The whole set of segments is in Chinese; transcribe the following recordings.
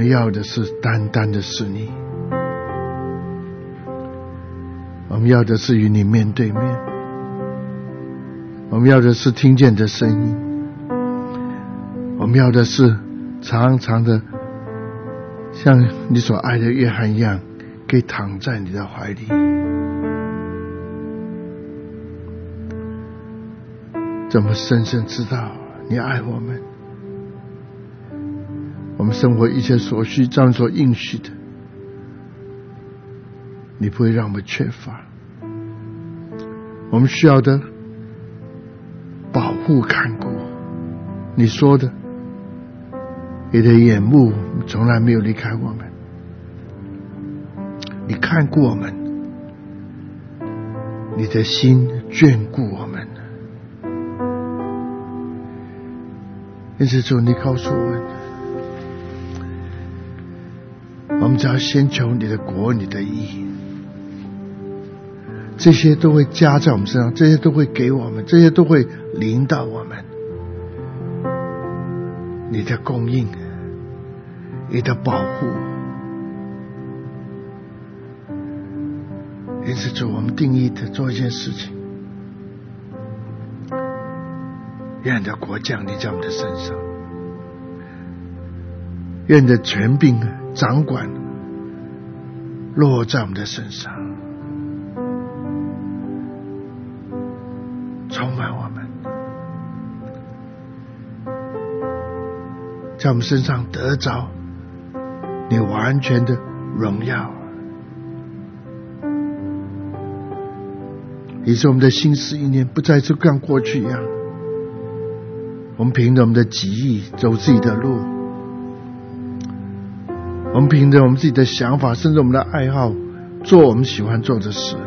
们要的是单单的是你，我们要的是与你面对面，我们要的是听见的声音，我们要的是常常的像你所爱的约翰一样，可以躺在你的怀里。怎么深深知道你爱我们，我们生活一切所需照你所应许的，你不会让我们缺乏。我们需要的保护看顾，你说的你的眼目从来没有离开我们，你看顾我们，你的心眷顾我们。因此主，你告诉我们，我们只要先求你的国你的义，这些都会加在我们身上，这些都会给我们，这些都会临到我们。你的供应，你的保护。因此主，我们定义的做一件事情，愿你的国降临在我们的身上，愿你的权柄掌管落在我们的身上，充满我们，在我们身上得着你完全的荣耀，以致我们的心思意念不再是像过去一样，我们凭着我们的己意走自己的路，我们凭着我们自己的想法，甚至我们的爱好，做我们喜欢做的事。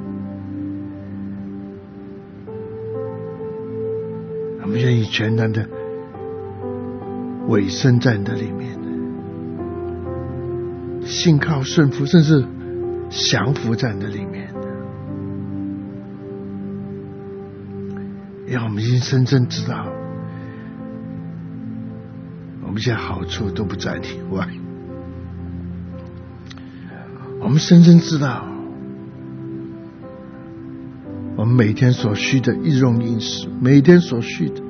我们愿意全然的委身在你的里面，信靠顺服，甚至降服在你的里面，让我们已经深深知道，我们现在好处都不在你外。我们深深知道，我们每天所需的日用饮食，每天所需的，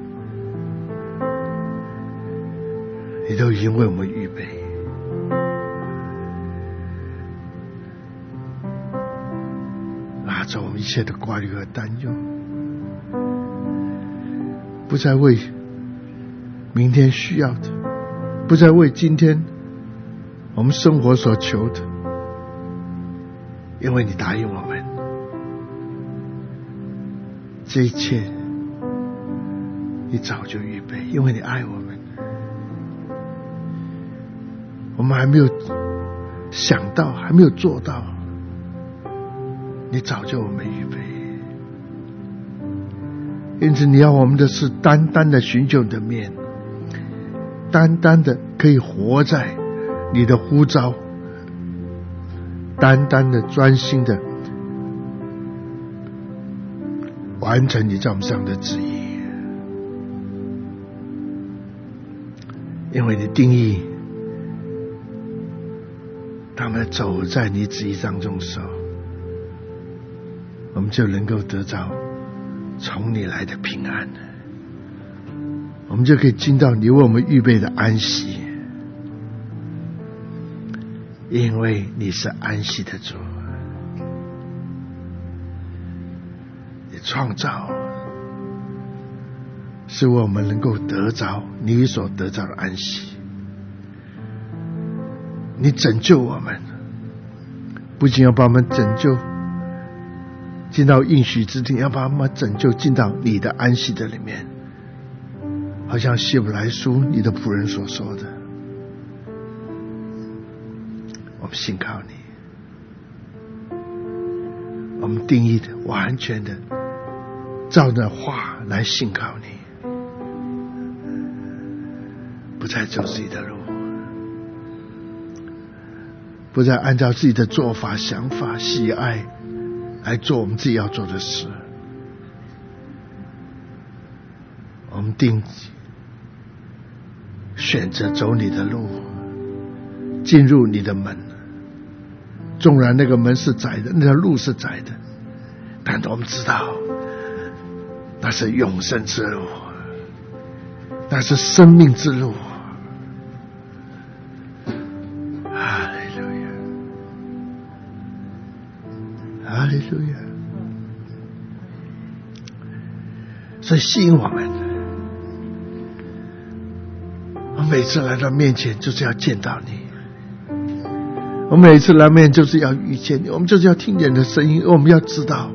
你都已经为我们预备。拿走我们一切的挂虑和担忧，不再为明天需要的，不再为今天我们生活所求的，因为你答应我们，这一切你早就预备，因为你爱我们，我们还没有想到，还没有做到，你早就为我们预备。因此你要我们的是单单的寻求你的面，单单的可以活在你的呼召，单单的专心的完成你在我们上的旨意。因为你定义他们走在你旨意当中的时候，我们就能够得着从你来的平安，我们就可以进到你为我们预备的安息，因为你是安息的主，你创造使我们能够得着你所得着的安息，你拯救我们，不仅要把我们拯救进到应许之地，要把我们拯救进到你的安息的里面，好像希伯来书你的仆人所说的，我们信靠你，我们定义的完全的照着话来信靠你，不再走自己的路，不再按照自己的做法想法喜爱来做我们自己要做的事，我们选择走你的路， 进入你的门。纵然那个门是窄的，那条路是窄的，但我们知道那是永生之路，那是生命之路。哈利路亚，哈利路亚。所以吸引我们，我每次来到面前就是要见到你，我每次来面就是要遇见你，我们就是要听见你的声音，我们要知道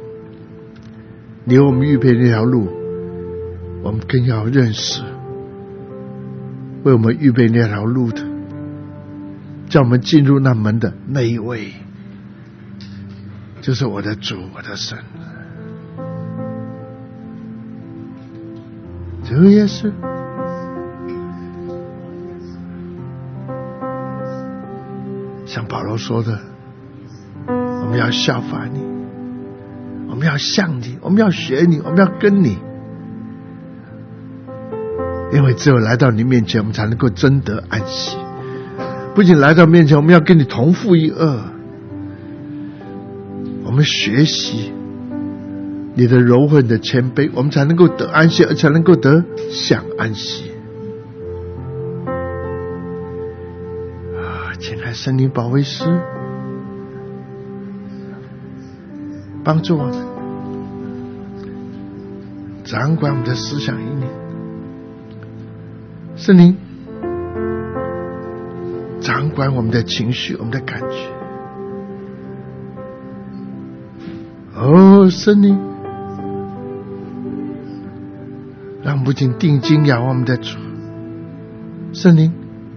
你为我们预备那条路，我们更要认识为我们预备那条路的，叫我们进入那门的那一位，就是我的主，我的神。主耶稣，像保罗说的，我们要效法你，我们要像你，我们要学你，我们要跟你，因为只有来到你面前，我们才能够真得安息。不仅来到面前，我们要跟你同负一轭，我们学习你的柔和的谦卑，我们才能够得安息，而才能够得享安息。请来圣灵保惠师帮助我们，掌管我们的思想意念。圣灵掌管我们的情绪，我们的感觉。圣灵让我们不仅定睛仰望我们的主，圣灵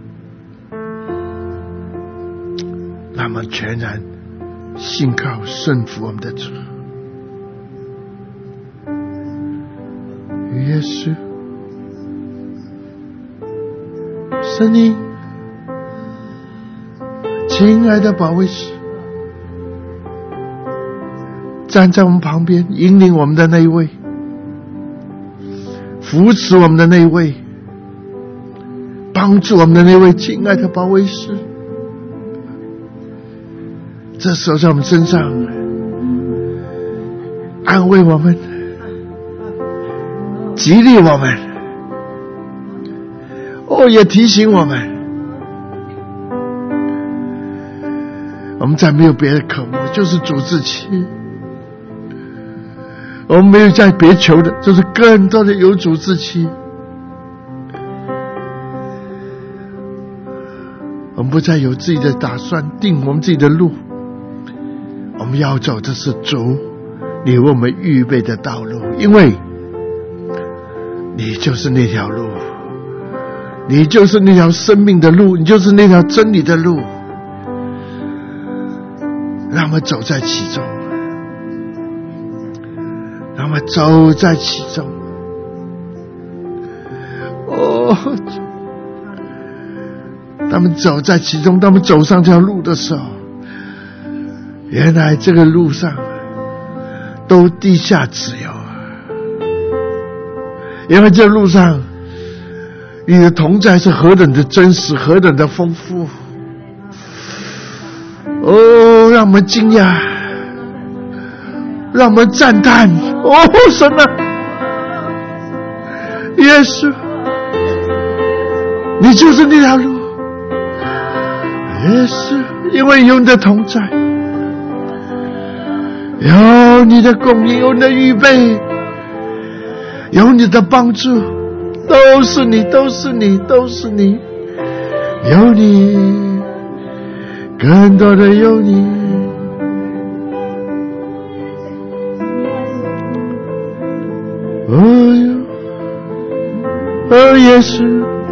让我们全然信靠顺服我们的主。耶稣，圣灵，亲爱的保惠师，站在我们旁边，引领我们的那一位，扶持我们的那一位，帮助我们的那位亲爱的保惠师。这时候在我们身上安慰我们，激励我们，也提醒我们，我们再没有别的渴慕，就是主自己。我们没有再别求的，就是更多的有主自己。我们不再有自己的打算，定我们自己的路。我们要走的是主你为我们预备的道路，因为你就是那条路，你就是那条生命的路，你就是那条真理的路。让我们走在其中，让我们走在其中。当我们走在其中，当我们走上这条路的时候，原来这个路上都地下自由，因为这路上你的同在是何等的真实，何等的丰富。让我们惊讶，让我们赞叹。神啊，耶稣，你就是那条路。耶稣，因为有你的同在，有你的供应，有你的预备，有你的帮助，都是你，都是你，都是你，有你，更多的有你。耶稣，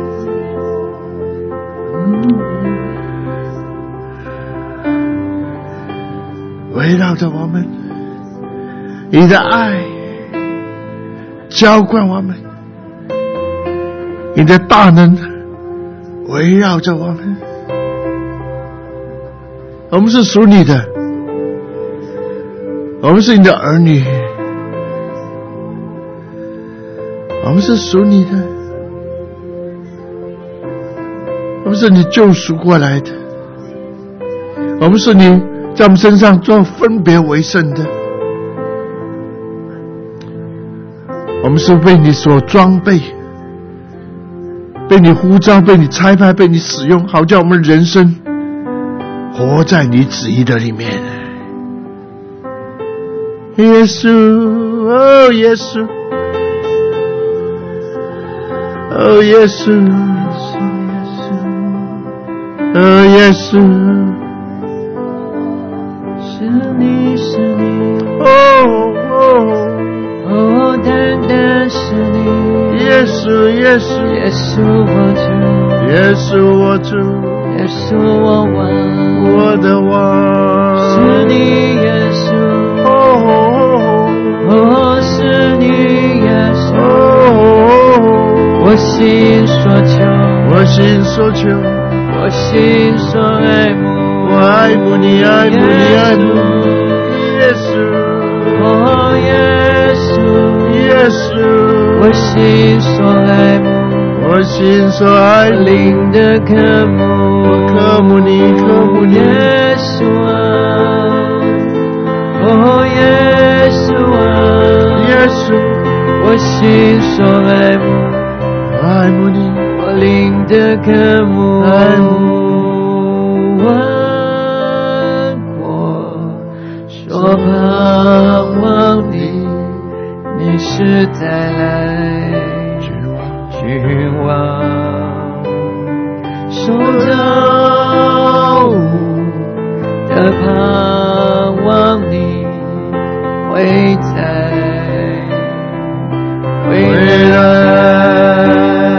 围绕着我们，你的爱浇灌我们，你的大能围绕着我们。我们是属你的，我们是你的儿女，我们是属你的。 我们是你救赎过来的，我们是你在我们身上做分别为圣的，我们是被你所装备，被你呼召，被你差派，被你使用，好叫我们人生活在你旨意的里面。耶稣，哦耶稣，哦耶稣，哦耶稣， 是你，是你，单单是你， 耶稣，耶稣， 耶稣我主， 耶稣我主， 耶稣我王， 我的王， 是你耶稣，是你耶稣，我心所求， 我心所求， 我心所爱慕， 我爱慕你，爱慕你，爱慕耶稣， 耶稣， 耶稣， 我心所爱慕， 我心所爱慕， 灵的渴慕， 我渴慕你，渴慕你， 耶稣啊，耶稣啊， 耶稣， 我心所爱慕， 爱慕你， 我灵的渴慕， 爱慕万国所盼望你，你是再来君王，受造物的盼望你会在未来，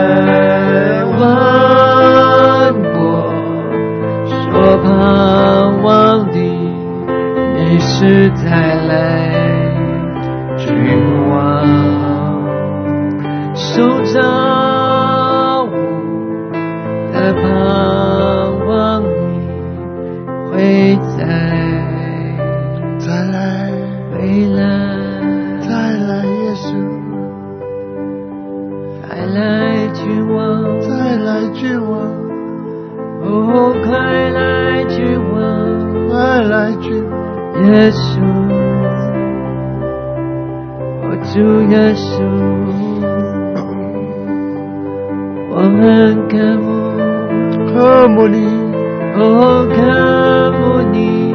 万国所盼望你，你是再来君王，受造物的盼望你会再来， 回来， 再来耶稣， 再来君王， 再来君王， 哦，快来君王， 快来君王， 耶稣，我主耶稣，我们渴慕你，哦，渴慕你，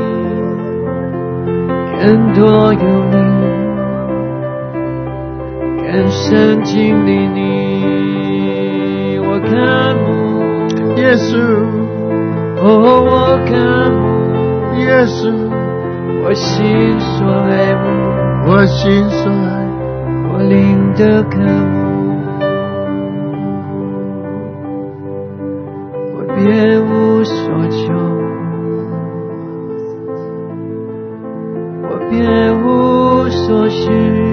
更多有你，更深经历你，我渴慕耶稣， 哦，我渴慕耶稣， 我心所爱慕， 我心所爱， 我灵的渴慕，我别无所求，我别无所需，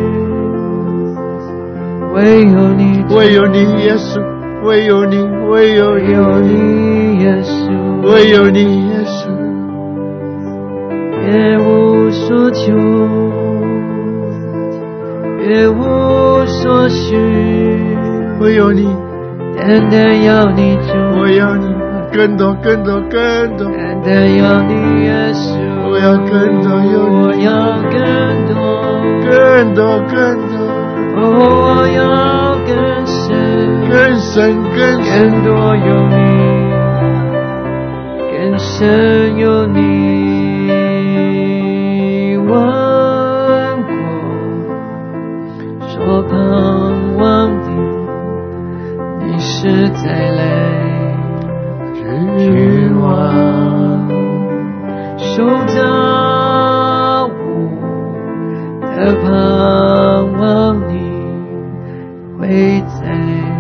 唯有你， 唯有你耶稣，唯有你，唯有你耶稣， 唯有你耶稣， 别无所求，别无所需， 唯有你， 单单要你主， 我要你更多更多更多， 单单要你耶稣， 我要更多有你， 我要更多更多更多， 我要更深更深更深， 更多有你，更深有你，万国所盼望的，你是再来君王，受造物的盼望你会再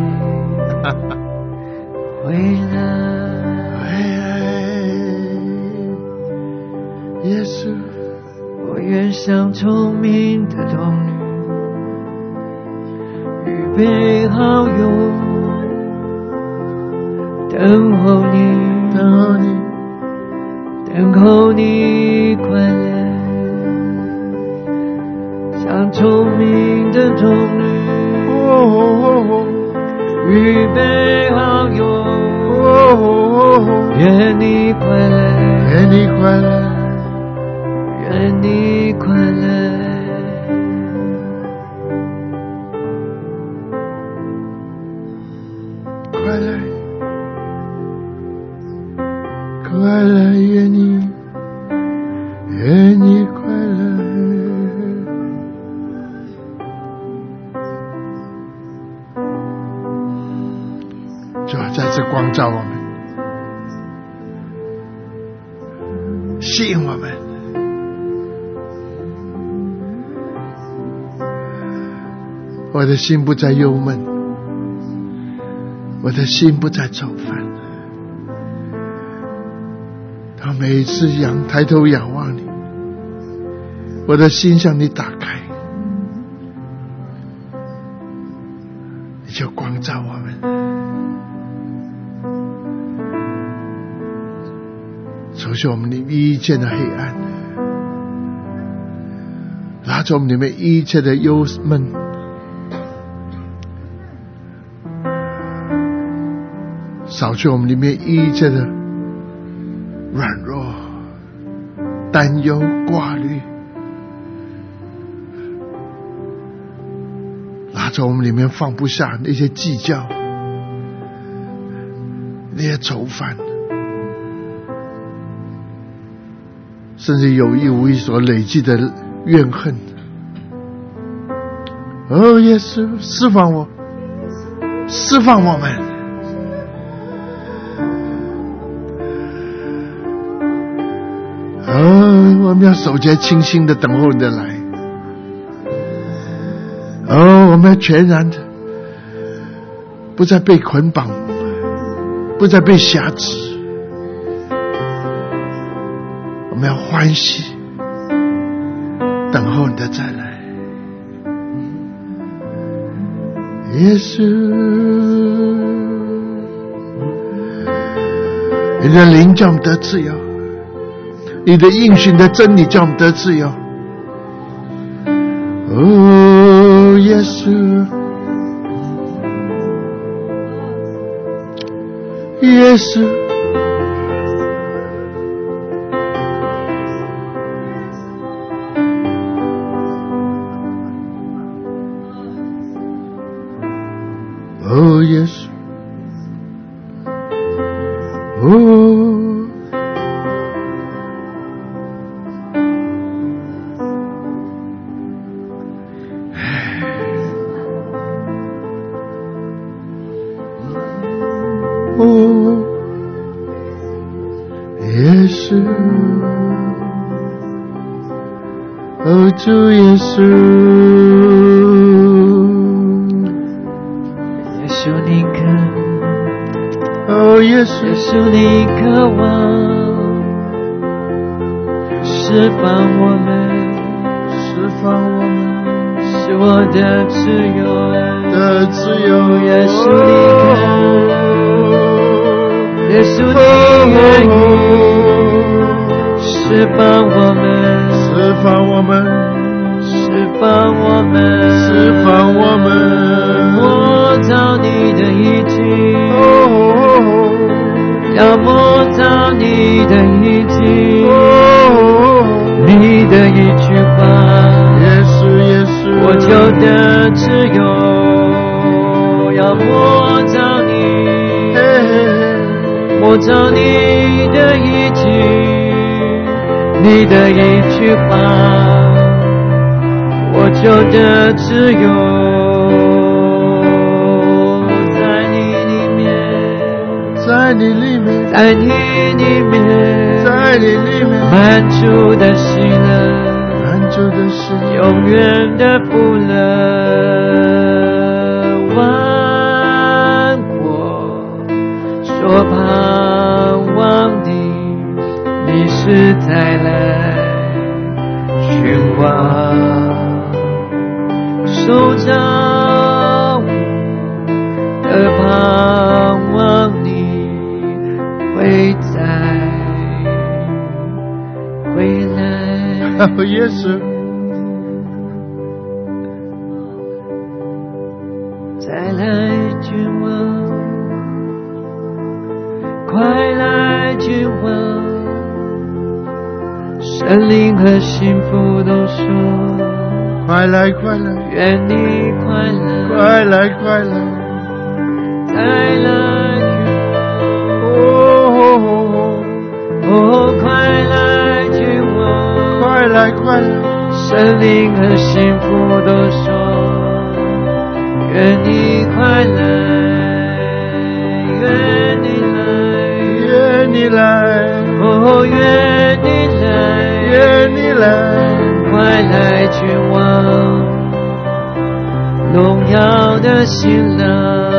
回来， 耶稣， 我愿像聪明的童女，预备好用，等候你， 等候你， 等候你快来，像聪明的童女，预备好用， 愿你快来， 愿你快来， 愿你快来， 快来，快来，愿你，愿你快来。主啊，再次光照我们，吸引我们。我的心不再忧闷，我的心不再愁烦。当每一次抬头仰望你，我的心向你打开，你就光照我们，除去我们里面一切的黑暗，拿走我们里面一切的忧闷，扫去我们里面一切的软弱、担忧、挂虑，拿走我们里面放不下那些计较、那些愁烦，甚至有意无意所累积的怨恨。哦，耶稣，释放我，释放我们。我们要手洁清心的等候你的来。我们要全然的不再被捆绑，不再被辖制，我们要欢喜等候你的再来。耶稣，你的灵叫我们得自由，你的应许的真理叫我们得自由。哦，耶稣，耶稣，哦，耶稣，哦。主耶稣， 耶稣你渴， 耶稣， 耶稣你渴望释放我们， 释放我们， 是我的自由， 的自由。 耶稣你渴，耶稣你愿意释放我们， 释放我们。 释放我们， 释放我们， 摸到你的意境，要摸到你的意境，你的一句话， 耶稣，耶稣， 我就得自由，要摸到你，摸到你的意境，你的一句话。我就得自由，在你里面， 在你里面， 在你里面， 在你里面， 满足的喜乐， 满足的喜乐， 永远的福乐，万国所盼望的，你是再来寻望。守着我的盼望，你会再回来。 耶稣， 再来君王， 生灵和幸福都说， 快来快来， 愿你快来， 快来快来， 再来快来君王， 快来快来， 生灵和幸福都说，愿你快来，愿你来， 愿你来， 愿你来， 愿你来， 快来君王，荣耀的新郎，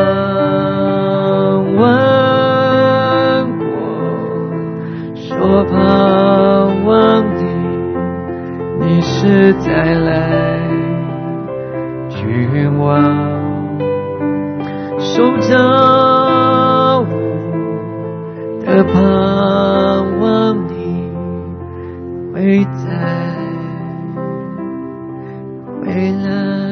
万国所盼望的，你是再来君王，塑造我的盼望你会再回来。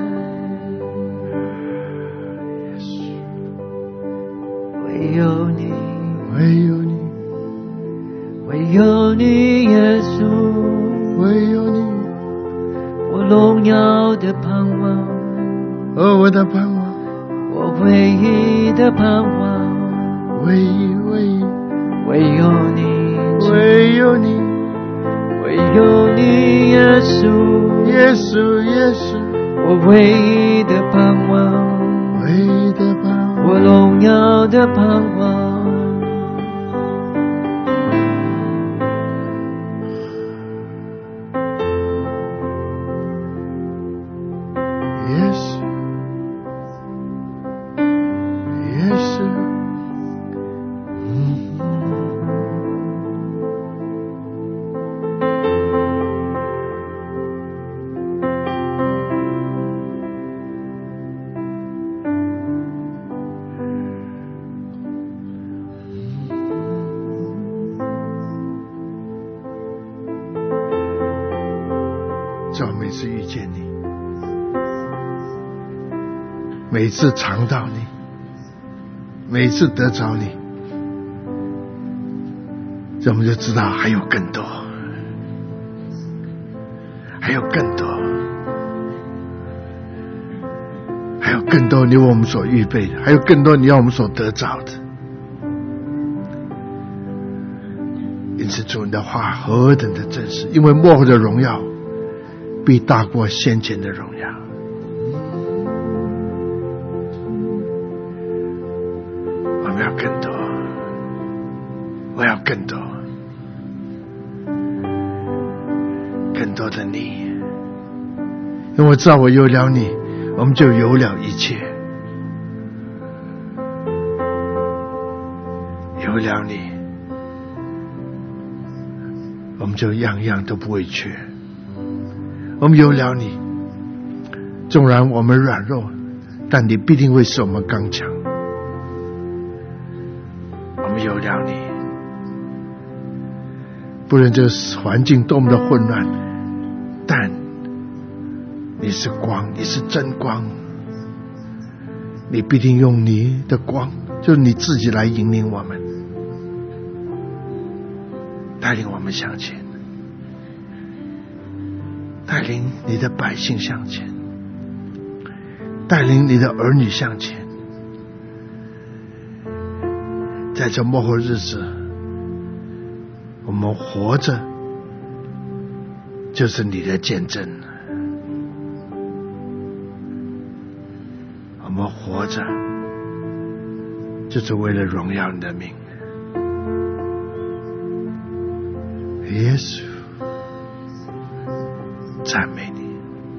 唯有你， 唯有你， 唯有你，耶稣， 唯有你， 我荣耀的盼望， 我的盼望， 我唯一的盼望， 唯一唯一， 唯有你， 唯有你， 唯有你，耶稣， 耶稣耶稣， 我唯一的盼望， 唯一的盼望， 我荣耀的盼望。 耶稣耶稣，只要每次遇见你，每次尝到你，每次得着你，这我们就知道还有更多，还有更多，还有更多你为我们所预备的，还有更多你要我们所得着的。因此主，你的话何等的真实，因为末后的荣耀必大过先前的荣耀。我们要更多，我要更多，更多的你，因为我知道我有了你，我们就有了一切，有了你，我们就样样都不会缺。我们有了你，纵然我们软弱，但你必定会使我们刚强。我们有了你，不论这个环境多么的混乱，但你是光，你是真光，你必定用你的光，就是你自己来引领我们，带领我们向前，带领你的百姓向前，带领你的儿女向前。在这末后日子，我们活着就是你的见证，我们活着就是为了荣耀你的名。耶稣，赞美你，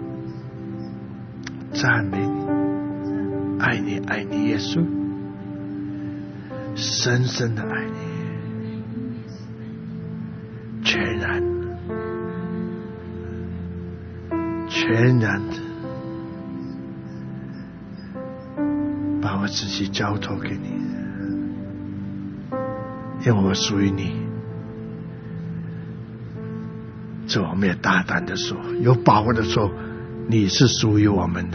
赞美你，爱你，爱你，耶稣，深深的爱你，全然的把我自己交托给你，因为我属于你。这我们也大胆的说，有把握的说，你是属于我们的。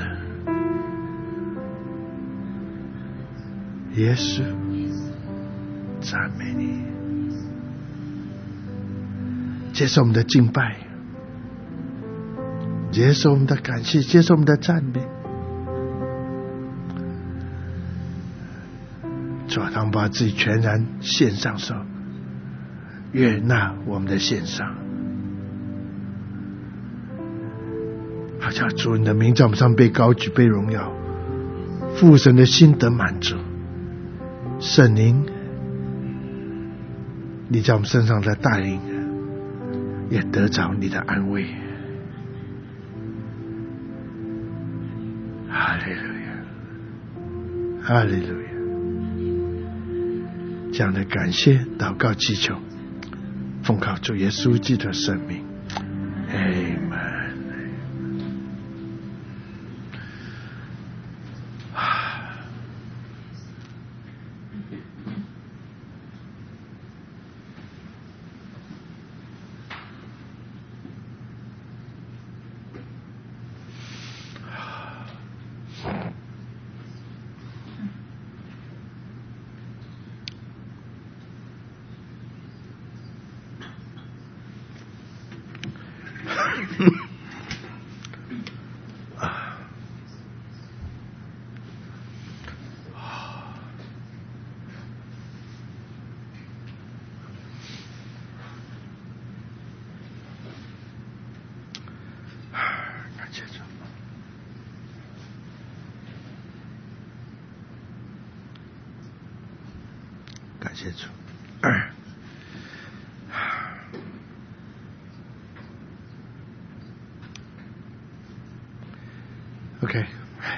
耶稣，赞美你， 接受我们的敬拜，接受我们的感谢，接受我们的赞美。主啊，当把自己全然献上时候，悦纳我们的献上。好叫主你的名在我们上被高举，被荣耀，父神的心得满足。圣灵，你在我们身上的带领，也得着你的安慰。哈利路亚，哈利路亚。这样的感谢祷告祈求，奉靠主耶稣基督的圣名 Amen。 感谢主。OK，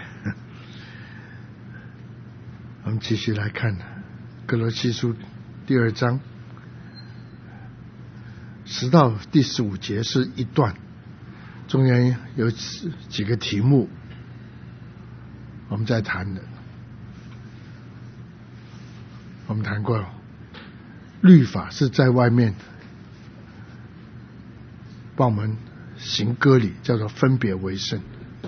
我们继续来看歌罗西书第2章10到第15节是一段，中间有几个题目我们在谈的。我们谈过了，律法是在外面帮我们行割礼，叫做分别为圣。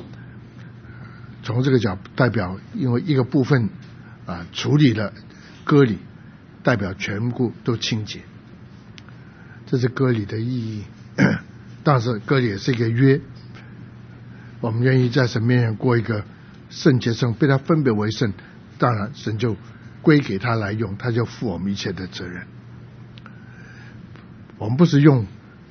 从这个角代表，因为一个部分处理了割礼，代表全部都清洁，这是割礼的意义。但是割礼也是一个约，我们愿意在神面前过一个圣洁生，被他分别为圣，当然神就归给他来用，他就负我们一切的责任。我们不是用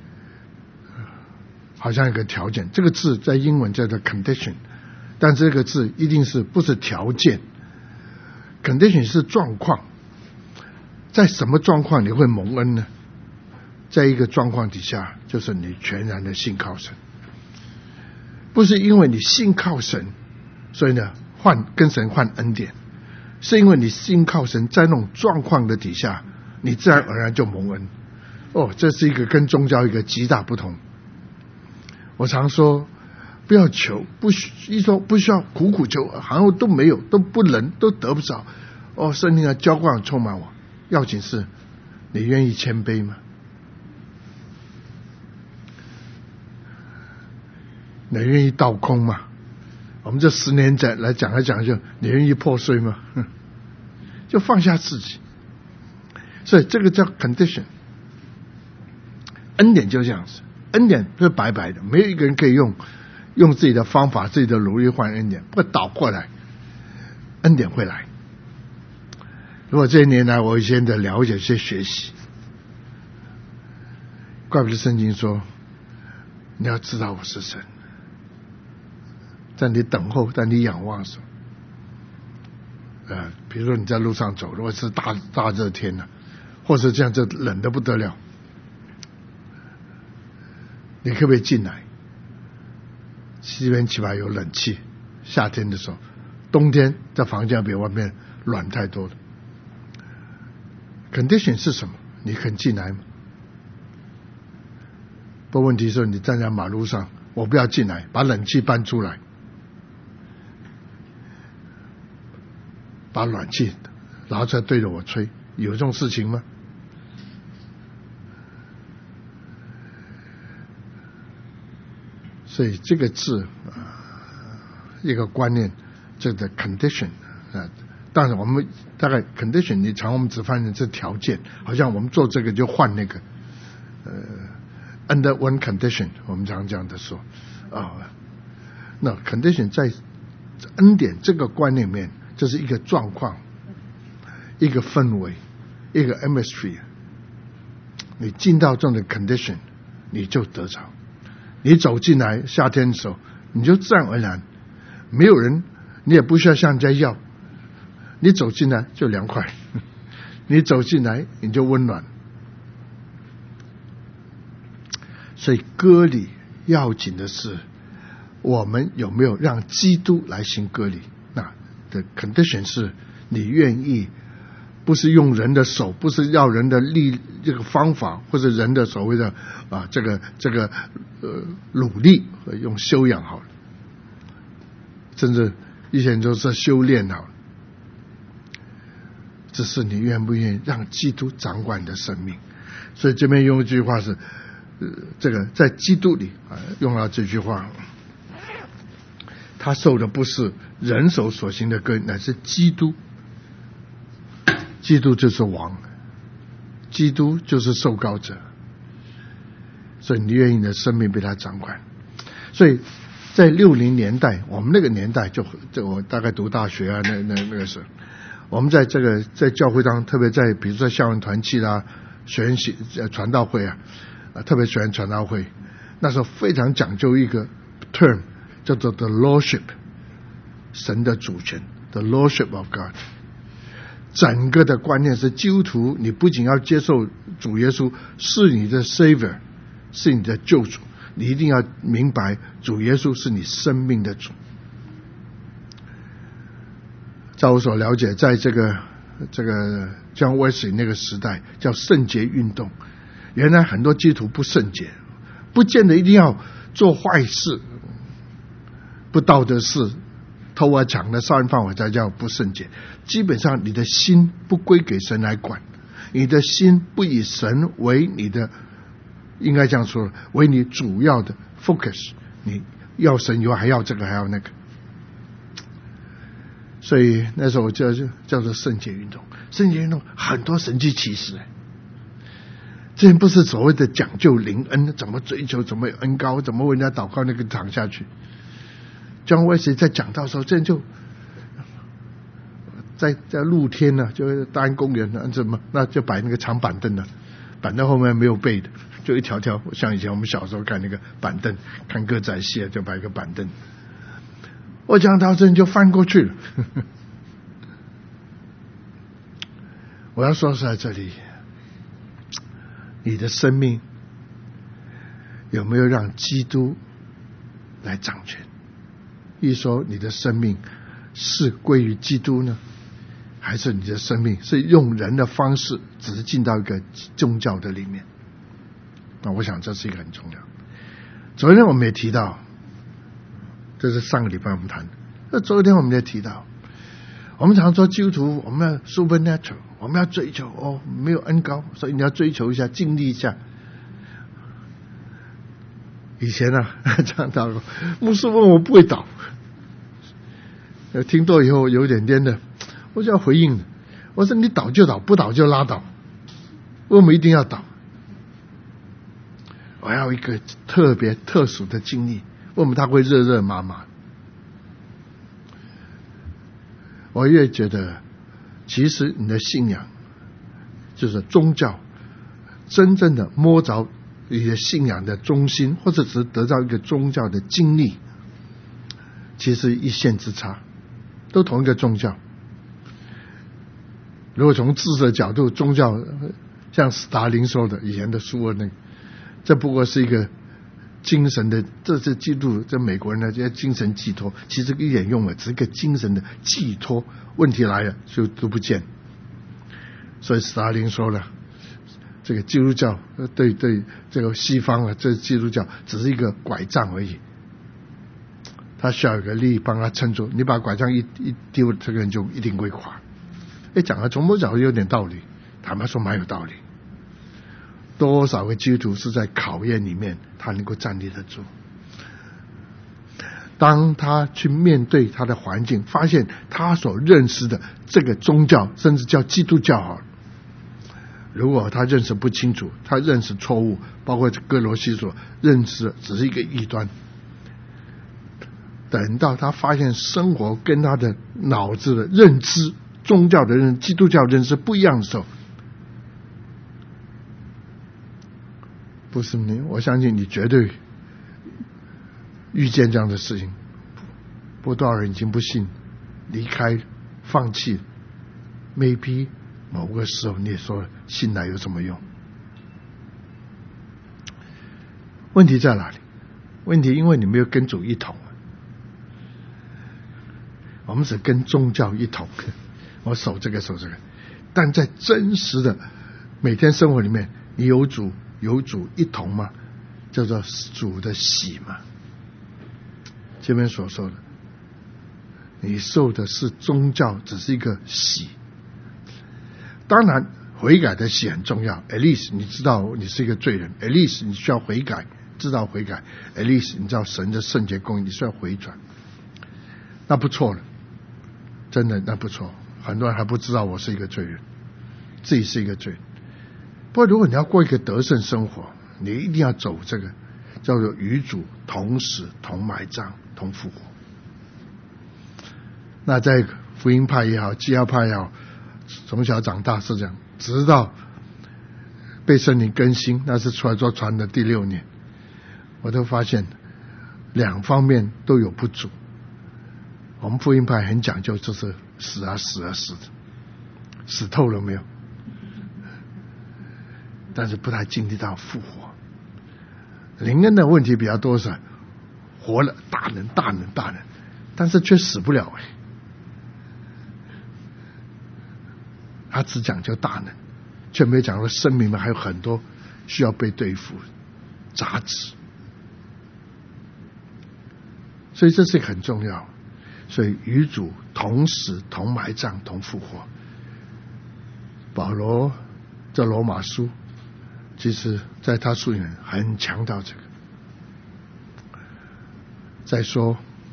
好像一个条件，这个字在英文叫做 condition， 但这个字一定是不是条件， condition 是状况。在什么状况你会蒙恩呢？在一个状况底下，就是你全然的信靠神，不是因为你信靠神所以呢跟神换恩典，是因为你信靠神，在那种状况的底下，你自然而然就蒙恩。这是一个跟宗教一个极大不同。我常说不要求，不需要苦苦求，好像都没有，都不能，都得不着。圣灵的浇灌充满我，要紧是你愿意谦卑吗？你愿意倒空吗？我们这10年来讲来讲去，你愿意破碎吗？就放下自己。所以这个叫 condition。 恩典就这样子，恩典是白白的，没有一个人可以用自己的方法自己的努力换恩典，不倒过来恩典会来。如果这些年来我有些的了解，一些学习，怪不得圣经说你要知道我是神，在你等候，在你仰望的时候，比如说你在路上走，如果是大热天了，或者这样就冷得不得了，你可不可以进来？这边起码有冷气，夏天的时候，冬天在房间比外面暖太多了。condition 是什么？你肯进来吗？不，问题是你站在马路上，我不要进来，把冷气搬出来，把暖气拿出来对着我吹，有这种事情吗？所以这个字一个观念，这个 condition 当然我们大概 condition 你常我们只发现是条件，好像我们做这个就换那个 under one condition， 我们常讲的说那 condition 在恩典这个观念里面，这是一个状况，一个氛围，一个 atmosphere。你进到这种的 condition， 你就得着。你走进来，夏天的时候，你就自然而然，没有人，你也不需要向人家要，你走进来就凉快，你走进来你就温暖。所以割礼要紧的是，我们有没有让基督来行割礼？那的 condition 是你愿意，不是用人的手，不是要人的这个方法，或者人的所谓的这个努力，用修养好了，甚至以前就是修炼好了。只是你愿不愿意让基督掌管你的生命？所以这边用一句话是，这个在基督里用到这句话，他受的不是人手所行的割礼，乃是基督。基督就是王，基督就是受膏者，所以你愿意你的生命被他掌管。所以在60年代，我们那个年代就我大概读大学那个时候，我们在教会当中，特别在比如说校园团契啦、学员传道会特别学员传道会，那时候非常讲究一个 term 叫做 the lordship， 神的主权 the lordship of God。整个的观念是，基督徒你不仅要接受主耶稣是你的 Savior， 是你的救主，你一定要明白主耶稣是你生命的主。照我所了解，在这个John Wesley 那个时代叫圣洁运动，原来很多基督徒不圣洁，不见得一定要做坏事、不道德事、偷啊抢的、杀人放火才叫不圣洁。基本上你的心不归给神来管，你的心不以神为你的，应该这样说，为你主要的 focus， 你要神以后还要这个还要那个。所以那时候叫做圣洁运动。圣洁运动很多神迹奇事，这不是所谓的讲究灵恩，怎么追求，怎么有恩膏，怎么为人家祷告那个躺下去。John Wesley 在讲道的时候，这就在露天呢，就大安公园呢，那就摆那个长板凳呢，板凳后面没有背的，就一条条，像以前我们小时候看那个板凳，看歌仔戏就摆一个板凳。我讲到这就翻过去了。我要说是在这里，你的生命有没有让基督来掌权？一说你的生命是归于基督呢，还是你的生命是用人的方式只是进到一个宗教的里面？那我想这是一个很重要。昨天我们也提到，这是上个礼拜我们谈的，那昨天我们也提到，我们常说基督徒我们要 supernatural， 我们要追求没有恩膏，所以你要追求一下，尽力一下。以前这样祷告，牧师问我不会祷，听多以后有点颠的，我就要回应了。我说你祷就祷，不祷就拉倒，为什么一定要祷？我要一个特别特殊的经历，为什么他会热热麻麻？我越觉得，其实你的信仰就是宗教，真正的摸着你的信仰的中心，或者只是得到一个宗教的经历，其实一线之差，都同一个宗教。如果从知识的角度，宗教像斯大林说的以前的书那个，这不过是一个精神的，这是基督这美国人的这些精神寄托，其实一点用了，只是一个精神的寄托。问题来了就都不见。所以斯大林说了，这个基督教对这个西方这基督教只是一个拐杖而已，他需要有个力帮他撑住，你把拐杖一丢，这个人就一定会垮。讲了从某角度有点道理，坦白说蛮有道理。多少个基督徒是在考验里面他能够站立得住，当他去面对他的环境，发现他所认识的这个宗教甚至叫基督教如果他认识不清楚，他认识错误，包括哥罗西所认识只是一个异端，等到他发现生活跟他的脑子的认知、宗教的认知、基督教认知不一样的时候，不是你，我相信你绝对遇见这样的事情。不多少人已经不信，离开、放弃。maybe 某个时候你也说信来有什么用？问题在哪里？问题因为你没有跟主一同，我们只跟宗教一同，我守这个守这个，但在真实的每天生活里面，你有主一同吗？叫做主的喜嘛。前面所说的，你受的是宗教，只是一个喜。当然悔改的喜很重要， at least 你知道你是一个罪人， at least 你需要悔改，知道悔改， at least 你知道神的圣洁公义，你需要回转，那不错了，真的那不错。很多人还不知道我是一个罪人，自己是一个罪人。不过如果你要过一个得胜生活，你一定要走这个叫做与主同死同埋葬同复活。那在福音派也好，基要派也好，从小长大是这样，直到被圣灵更新，那是出来做传的第6年，我都发现两方面都有不足。我们福音派很讲究，就是死啊死啊死的，死透了没有？但是不太经历到复活。灵恩的问题比较多是活了，大人，但是却死不了。他只讲究大能，却没有讲到生命还有很多需要被对付杂质，所以这是很重要。所以与主同死同埋葬同复活。保罗在罗马书其实在他书里面很强调这个。再说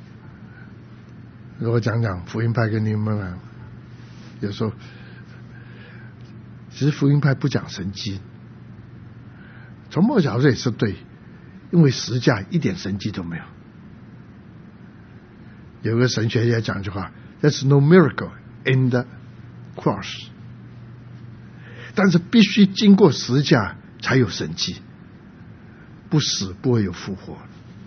如果讲福音派跟你们有时候其实福音派不讲神迹，从某角度也是对，因为十架一点神迹都没有。有个神学家讲一句话 ，There's no miracle in the cross， 但是必须经过十架才有神迹，不死不会有复活。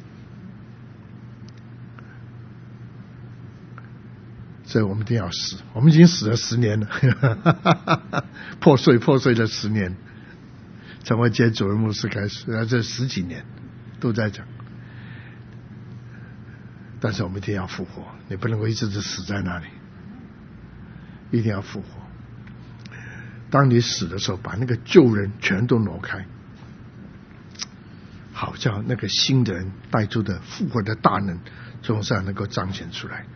所以我们一定要死，我们已经死了10年了，破碎了10年，从我接主任牧师开始，这10几年都在讲。但是我们一定要复活，你不能够一直死在那里，一定要复活。当你死的时候，把那个旧人全都挪开，好叫那个新的人带出的复活的大能从上能够彰显出来。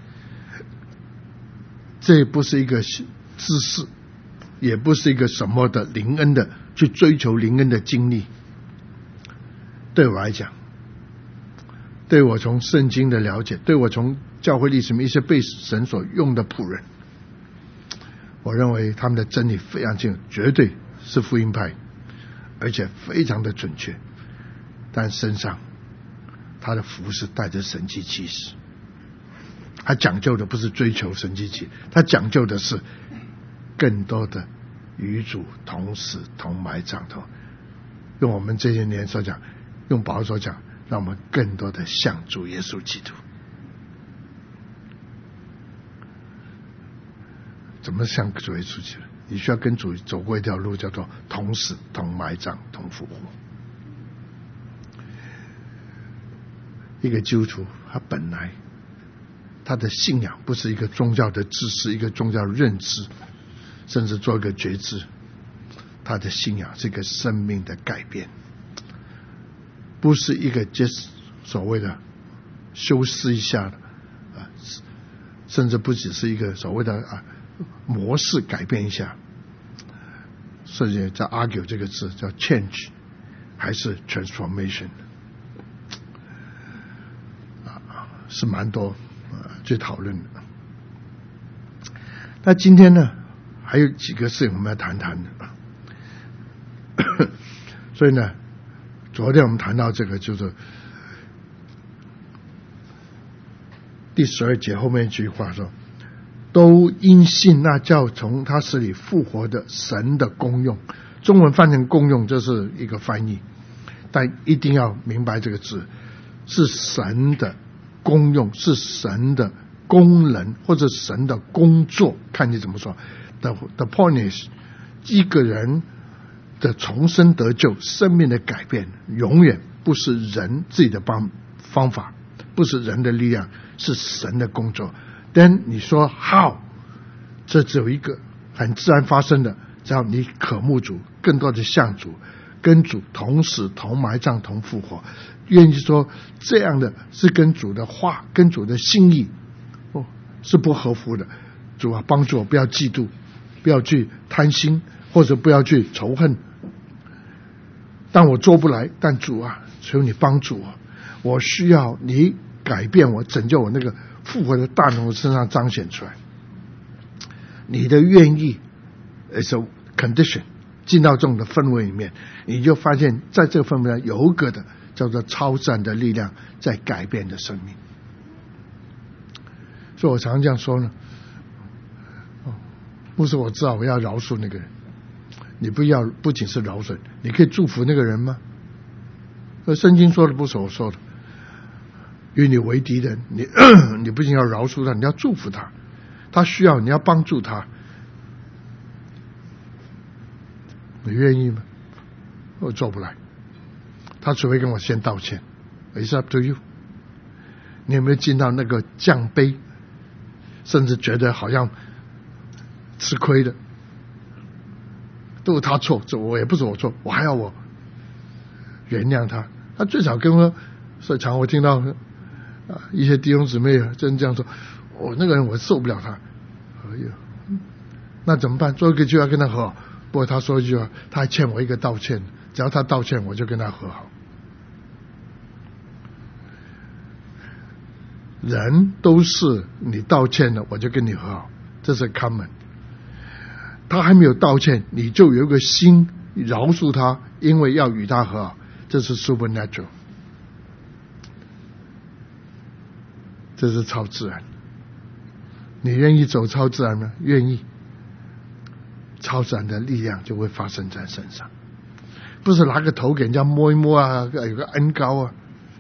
这不是一个知识，也不是一个什么的灵恩的去追求灵恩的经历。对我来讲，对我从圣经的了解，对我从教会历史里面一些被神所用的仆人，我认为他们的真理非常清楚，绝对是福音派，而且非常的准确。但身上他的服饰带着神迹奇事，他讲究的不是追求神迹奇，他讲究的是更多的与主同死同埋葬同。用我们这些年所讲，用保罗所讲，让我们更多的向主耶稣基督。怎么向主耶稣基督？你需要跟主走过一条路，叫做同死同埋葬同复活。一个基督徒他本来他的信仰不是一个宗教的知识，一个宗教的认知，甚至做一个觉知，他的信仰是一个生命的改变，不是一个所谓的修饰一下的甚至不只是一个所谓的模式改变一下，甚至在 argue 这个字叫 change 还是 transformation， 是蛮多去讨论的。那今天呢，还有几个事情我们要谈谈的。 所以呢，昨天我们谈到这个，就是第12节后面一句话说，都因信那叫从他死里复活的神的功用。中文翻成功用，这是一个翻译，但一定要明白这个字是神的功用，是神的功能或者神的工作，看你怎么说。The point is， 一个人的重生得救，生命的改变，永远不是人自己的方法，不是人的力量，是神的工作。但你说 how， 这只有一个很自然发生的，只要你渴慕主，更多的向主，跟主同死同埋葬同复活，愿意说这样的是跟主的话跟主的心意是不合乎的。主啊，帮助我不要嫉妒，不要去贪心，或者不要去仇恨。但我做不来，但主啊，求你帮助我，我需要你改变我，拯救我，那个复活的大能身上彰显出来。你的愿意 is a condition， 进到这种的氛围里面，你就发现在这个氛围上有一个的叫做超自然的力量在改变的生命。所以我常常这样说呢，不是我知道我要饶恕那个人，你不仅是饶恕，你可以祝福那个人吗？圣经说的不是我说的，与你为敌的你不仅要饶恕他，你要祝福他，他需要你要帮助他，你愿意吗？我做不来，他除非跟我先道歉。 It's up to you。 你有没有进到那个降卑，甚至觉得好像吃亏的，都是他错，这我也不是我错，我还要我原谅他。他最少跟我，所以常我听到一些弟兄姊妹真这样说，我那个人我受不了他，哎呀，那怎么办？做一个就要跟他和好。不过他说一句话，他还欠我一个道歉，只要他道歉，我就跟他和好。人都是你道歉了，我就跟你和好，这是 common。他还没有道歉，你就有一个心饶恕他，因为要与他和好，这是 supernatural， 这是超自然。你愿意走超自然吗？愿意，超自然的力量就会发生在身上，不是拿个头给人家摸一摸啊，有个恩膏啊，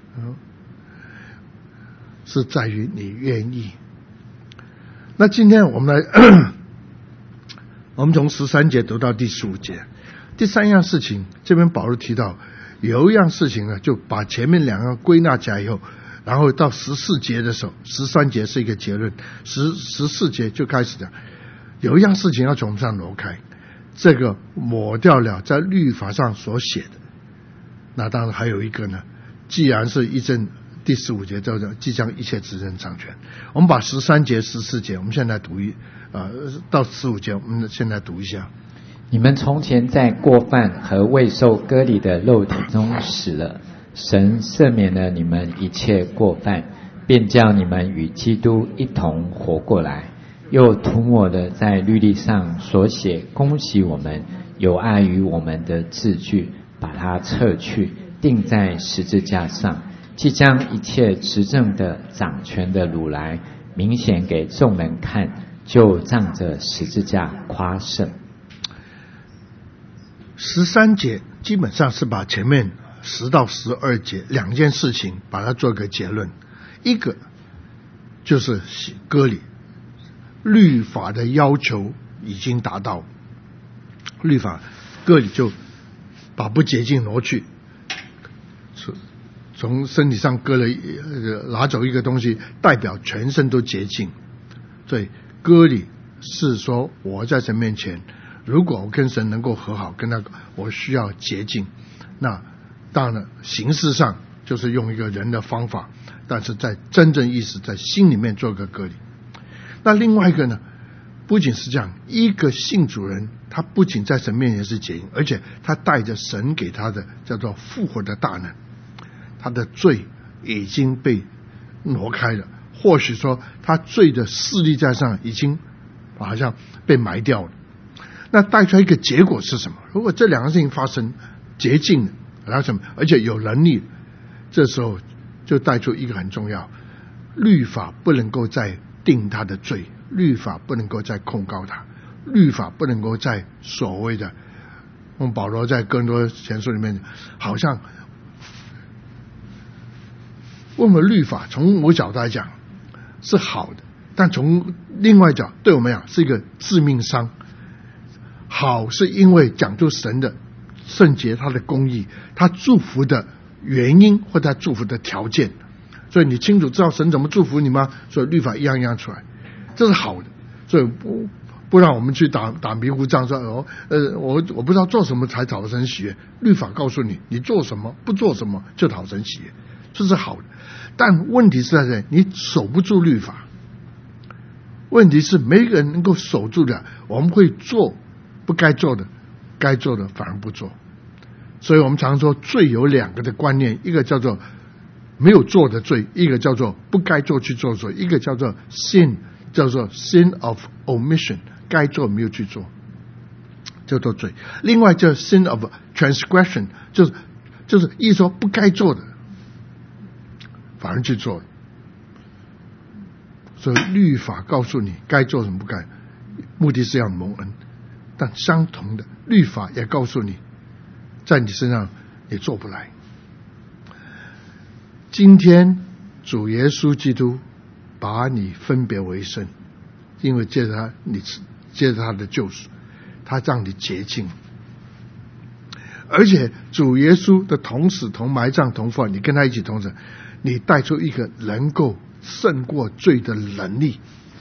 是在于你愿意。那今天我们来我们从13节读到第15节，第三样事情，这边保罗提到有一样事情呢，就把前面两个归纳起来以后，然后到14节的时候，13节是一个结论，14节就开始讲有一样事情要从上挪开，这个抹掉了在律法上所写的。那当然还有一个呢，既然是一正第15节叫做即将一切执政掌权。我们把13节14节我们现在读到15节我们现在读一下。 你们从前在过犯和未受割礼的肉体中死了，神赦免了你们一切过犯，便叫你们与基督一同活过来，又涂抹了在律例上所写恭喜我们有碍于我们的字句，把它撤去，钉在十字架上，即将一切执政的掌权的掳来，明显给众人看，就仗着十字架夸胜。 13节基本上是把前面10到12节两件事情把它做一个结论，一个就是割礼，律法的要求已经达到，律法割礼就把不洁净挪去，从身体上割了拿走一个东西，代表全身都洁净。所以割礼是说我在神面前，如果我跟神能够和好，跟他我需要洁净。那当然形式上就是用一个人的方法，但是在真正意识在心里面做个割礼。那另外一个呢，不仅是这样，一个信主人他不仅在神面前是洁净，而且他带着神给他的叫做复活的大能，他的罪已经被挪开了，或许说他罪的势力在上已经好像被埋掉了。那带出来一个结果是什么？如果这两个事情发生， 洁净，然后什么，而且有能力，这时候就带出一个很重要，律法不能够再定他的罪，律法不能够再控告他，律法不能够再所谓的，我们保罗在哥林多前书里面好像我们律法从某角度来讲是好的，但从另外角对我们讲是一个致命伤。好是因为讲究神的圣洁，他的公义，他祝福的原因或他祝福的条件，所以你清楚知道神怎么祝福你吗？所以律法一样一样出来，这是好的。所以不让我们去打迷糊仗，说我不知道做什么才讨神喜悦。律法告诉你，你做什么不做什么就讨神喜悦，这是好的。但问题是在这里，你守不住律法。问题是没个人能够守住的，我们会做不该做的，该做的反而不做。所以我们常说罪有两个的观念，一个叫做没有做的罪，一个叫做不该做去做的罪，一个叫做 sin， 叫做 sin of omission， 该做没有去做叫做罪。另外叫 sin of transgression， 就是意思说不该做的反而去做了。所以律法告诉你该做什么不该，目的是要蒙恩，但相同的律法也告诉你在你身上也做不来。今天主耶稣基督把你分别为圣，因为借着他的救赎，他让你洁净，而且主耶稣的同死同埋葬同复活，你跟他一起同死，你带出一个能够胜过罪的能力。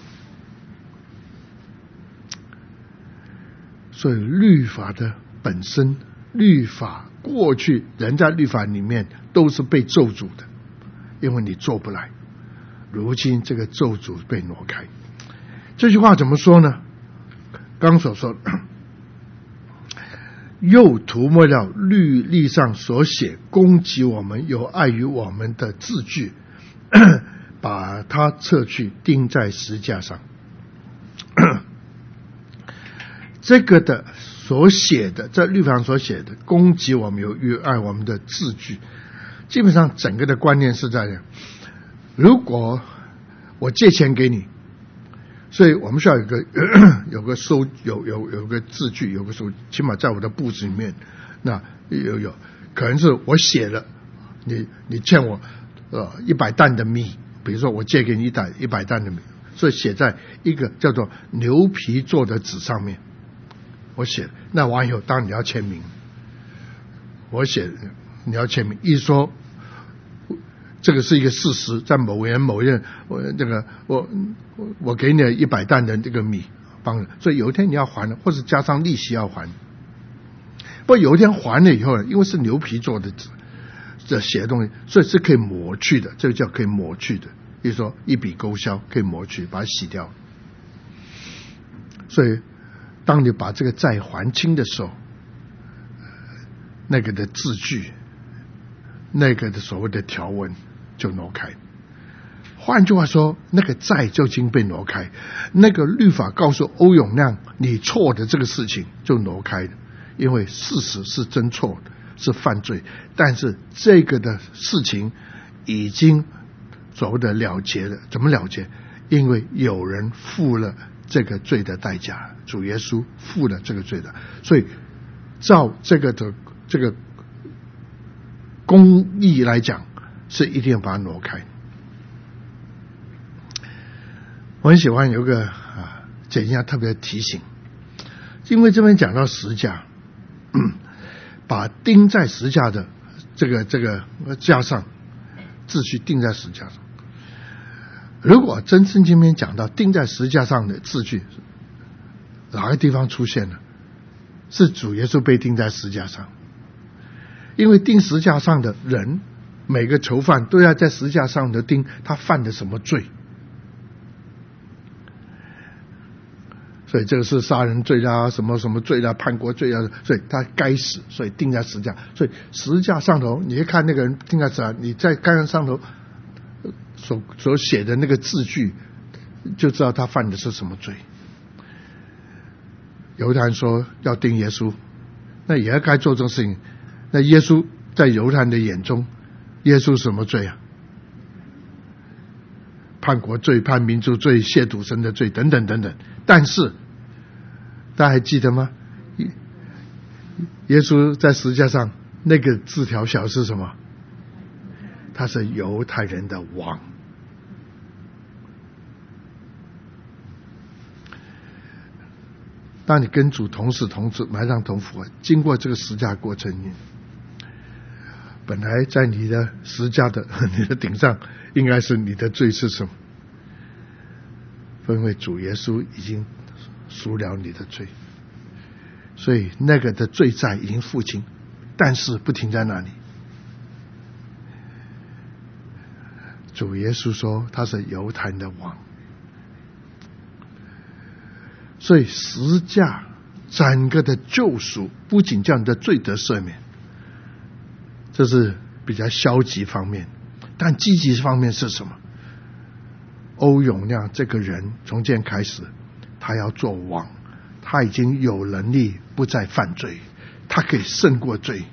所以律法的本身，律法过去人在律法里面都是被咒诅的，因为你做不来。如今这个咒诅被挪开。这句话怎么说呢？刚所说又涂抹了律例上所写攻击我们有碍于我们的字句，把它撤去钉在十字架上。这个的所写的，在律法上所写的攻击我们有碍于我们的字句，基本上整个的观念是在这样，如果我借钱给你，所以我们需要有个字据，有个收，起码在我的簿子里面，那有可能是我写了，你欠我100担的米，比如说我借给你100担的米，所以写在一个叫做牛皮做的纸上面，我写，那完以后当然你要签名，我写你要签名，一说这个是一个事实，在某人我给你100担的这个米帮，所以有一天你要还了，或者加上利息要还。不过有一天还了以后，因为是牛皮做的纸这写的东西，所以是可以抹去的，这个叫可以抹去的，比如说一笔勾销，可以抹去，把它洗掉。所以当你把这个债还清的时候，那个的字句，那个的所谓的条文就挪开。换句话说，那个债就已经被挪开，那个律法告诉欧永亮你错的这个事情就挪开了，因为事实是真错的，是犯罪，但是这个的事情已经所谓的了结了。怎么了结？因为有人付了这个罪的代价，主耶稣付了这个罪的，所以照这个公义来讲，是一定要把它挪开。我很喜欢有个简家特别提醒，因为这边讲到十字架，把钉在十字架的这个架上字句钉在十字架上。如果真圣经里面讲到钉在十字架上的字句，哪个地方出现了？是主耶稣被钉在十字架上，因为钉十字架上的人，每个囚犯都要在十字架上的钉他犯的什么罪。所以这个是杀人罪啦，什么什么罪啦，叛国罪啊，所以他该死，所以钉在十字架。所以十字架上头，你一看那个人钉在十字架，你在杆上头所写的那个字句，就知道他犯的是什么罪。犹太人说要钉耶稣，那也该做这个事情， 那耶稣在犹太人的眼中，耶稣什么罪啊？叛国罪、叛民族罪、亵渎神的罪等等等等。但是大家还记得吗？耶稣在十字架上那个字条小是什么？他是犹太人的王。当你跟主同死同住、埋葬同复活，经过这个十字架过程，本来在你的十字架的你的顶上，应该是你的罪是什么？因为主耶稣已经赎了你的罪，所以那个的罪债已经付清，但是不停在那里。主耶稣说他是犹太人的王，所以十字架整个的救赎不仅叫你的罪得赦免，这是比较消极方面，但积极方面是什么？欧永亮这个人从今天开始，他要做王，他已经有能力不再犯罪，他可以胜过罪。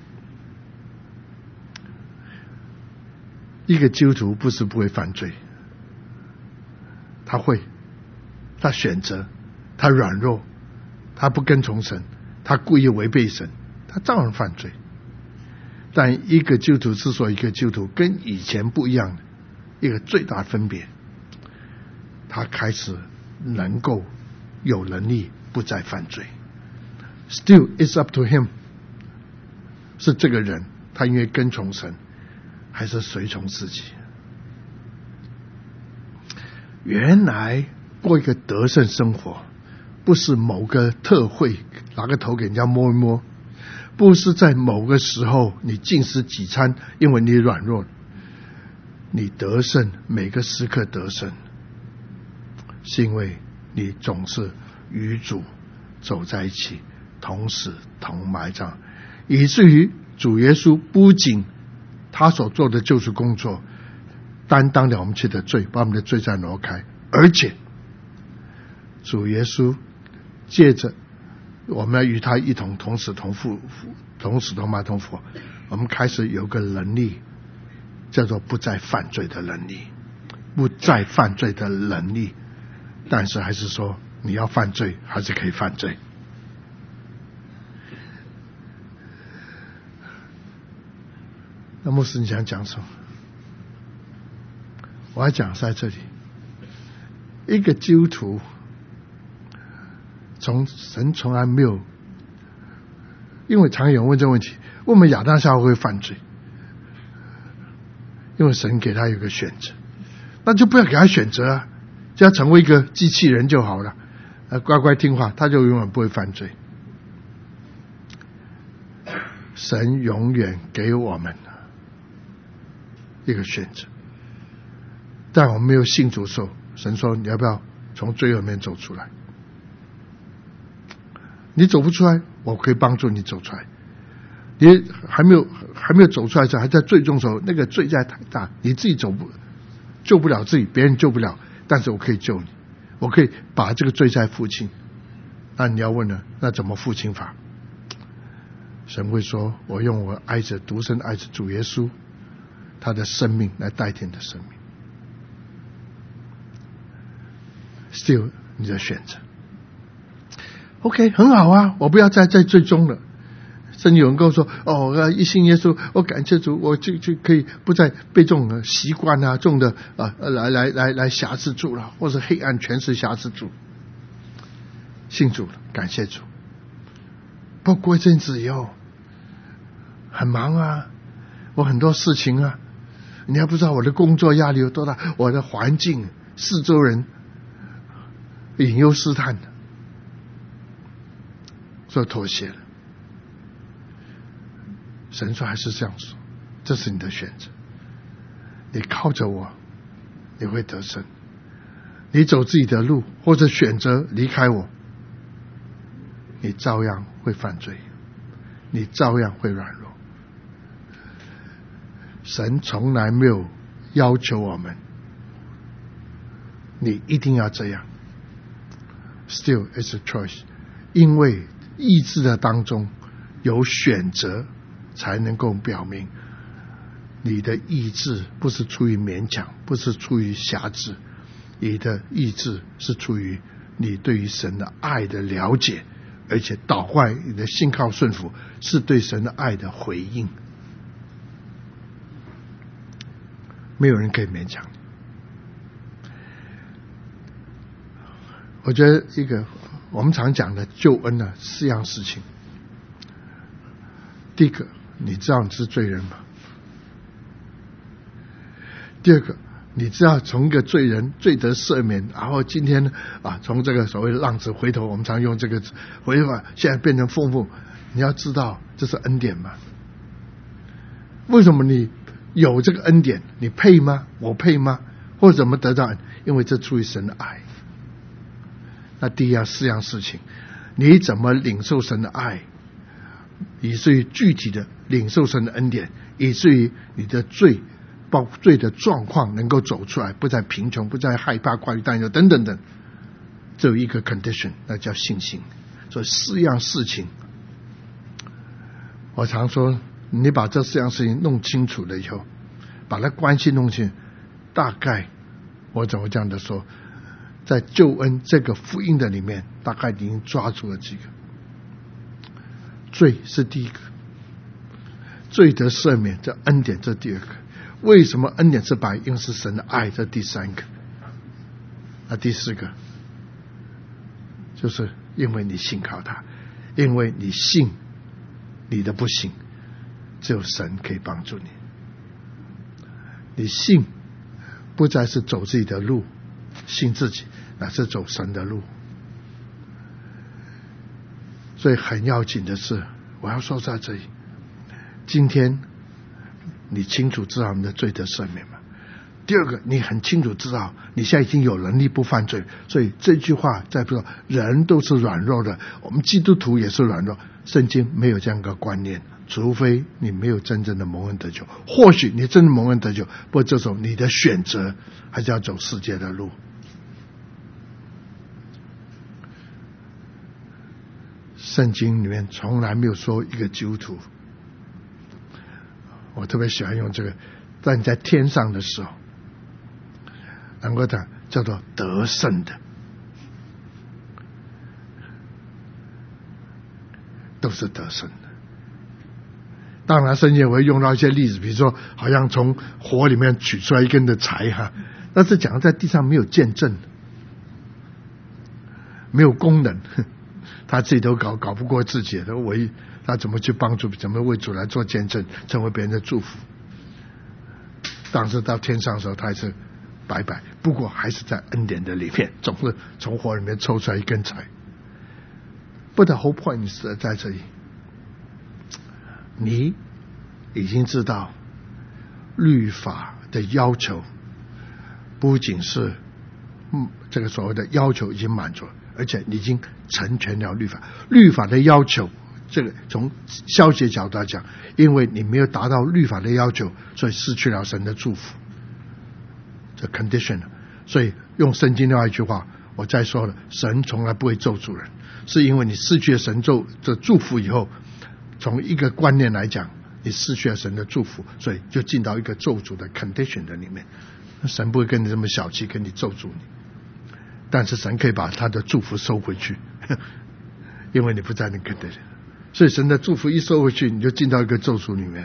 一个基督徒不是不会犯罪，他会，他选择，他软弱，他不跟从神，他故意违背神，他照样犯罪。但一个基督徒之所以一个基督徒跟以前不一样的一个最大分别，他开始能够有能力不再犯罪。 Still it's up to him， 是这个人他因为跟从神还是随从自己。原来过一个得胜生活不是某个特会拿个头给人家摸一摸，不是在某个时候你禁食几餐因为你软弱，你得胜每个时刻得胜是因为你总是与主走在一起，同死同埋葬，以至于主耶稣不仅他所做的救赎工作担当了我们去的罪，把我们的罪债挪开，而且主耶稣借着我们要与他一同同死同复，同死同埋同复活，我们开始有个能力叫做不再犯罪的能力，不再犯罪的能力。但是还是说你要犯罪还是可以犯罪。那牧师你想讲什么？我要讲在这里，一个基督徒神从来没有，因为常有人问这个问题，为什么亚当夏娃会犯罪？因为神给他有个选择，那就不要给他选择啊，只要成为一个机器人就好了，乖乖听话，他就永远不会犯罪。神永远给我们一个选择，但我们没有信主的时候，神说你要不要从罪恶里面走出来？你走不出来，我可以帮助你走出来。你还没有走出来的时候，还在罪中的时候，那个罪债太大，你自己救不了自己，别人救不了，但是我可以救你，我可以把这个罪债付清。那你要问了，那怎么付清法？神会说，我用我爱子独生爱子主耶稣他的生命来代替你的生命。 Still 你的选择 OK 很好啊，我不要再在最终了。甚至有人跟我说，一信耶稣，我感谢主，我就可以不再被这种习惯啊，这种的来辖制住了，或者黑暗权势辖制住。信主了，感谢主。不过一阵子以后很忙啊，我很多事情啊，你还不知道我的工作压力有多大，我的环境四周人引诱试探的，所以妥协了。神说还是这样说，这是你的选择。你靠着我，你会得胜；你走自己的路，或者选择离开我，你照样会犯罪，你照样会软弱。神从来没有要求我们，你一定要这样。Still, it's a choice， 因为意志的当中有选择， 才能够表明你的意志不是出于勉强，不是出于辖制，你的意志是出于你对于神的爱的了解，而且祷告你的信靠顺服是对神的爱的回应。没有人可以勉强你。我觉得一个我们常讲的救恩呢，4样事情。第一个，你知道你是罪人吗？第二个，你知道从一个罪人罪得赦免，然后今天呢从这个所谓浪子回头，我们常用这个回法，现在变成丰富，你要知道这是恩典吗？为什么你有这个恩典？你配吗？我配吗？或者怎么得到？因为这出于神的爱。那第4样事情，你怎么领受神的爱，以至于具体的领受神的恩典，以至于你的罪的状况能够走出来，不再贫穷，不再害怕、挂虑、担忧等等等。只有一个 condition， 那叫信心。所以4样事情，我常说，你把这4样事情弄清楚了以后，把它关系弄清楚，大概我怎么这样的说，在救恩这个福音的里面，大概已经抓住了几个。罪是第一个，罪得赦免，这恩典这第二个。为什么恩典是白？因为是神的爱，这第3个。那第4个，就是因为你信靠他，因为你信你的不行，只有神可以帮助你。你信不再是走自己的路，信自己，那是走神的路。所以很要紧的是，我要说在这里，今天你清楚知道你的罪得赦免吗？第二个，你很清楚知道你现在已经有能力不犯罪。所以这句话再说，人都是软弱的，我们基督徒也是软弱。圣经没有这样一个观念，除非你没有真正的蒙恩得救。或许你真的蒙恩得救，不过这种你的选择还是要走世界的路。圣经里面从来没有说一个基督徒，我特别喜欢用这个，在你在天上的时候能够讲叫做得胜的，都是得胜的。当然圣经也会用到一些例子，比如说好像从火里面取出来一根的柴哈，但是讲在地上没有见证，没有功能，他自己都搞不过自己的，他怎么去帮助，怎么为主来做见证，成为别人的祝福。当时到天上的时候，他还是白白，不过还是在恩典的里面，总是从火里面抽出来一根柴。But the whole point 是在这里，你已经知道律法的要求不仅是这个所谓的要求已经满足了，而且你已经成全了律法。律法的要求，这个从消极角度来讲，因为你没有达到律法的要求，所以失去了神的祝福，这 condition。 所以用圣经另外一句话我再说了，神从来不会咒诅人，是因为你失去了神的祝福以后，从一个观念来讲，你失去了神的祝福，所以就进到一个咒诅的 condition 的里面。神不会跟你这么小气，跟你咒诅你，但是神可以把他的祝福收回去，因为你不在那个 condition。所以神的祝福一收回去，你就进到一个咒诅里面。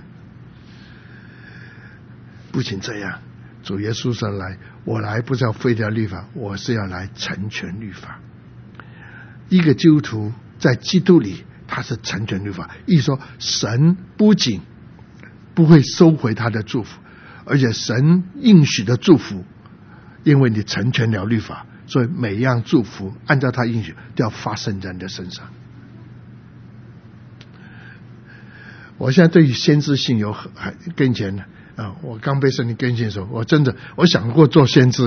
不仅这样，主耶稣说来，我来不是要废掉律法，我是要来成全律法。一个基督徒在基督里，他是成全律法，意思说神不仅不会收回他的祝福，而且神应许的祝福，因为你成全了律法，所以每样祝福按照他应许都要发生在你的身上。我现在对于先知性有跟以前我刚被圣灵更新的时候，我想过做先知。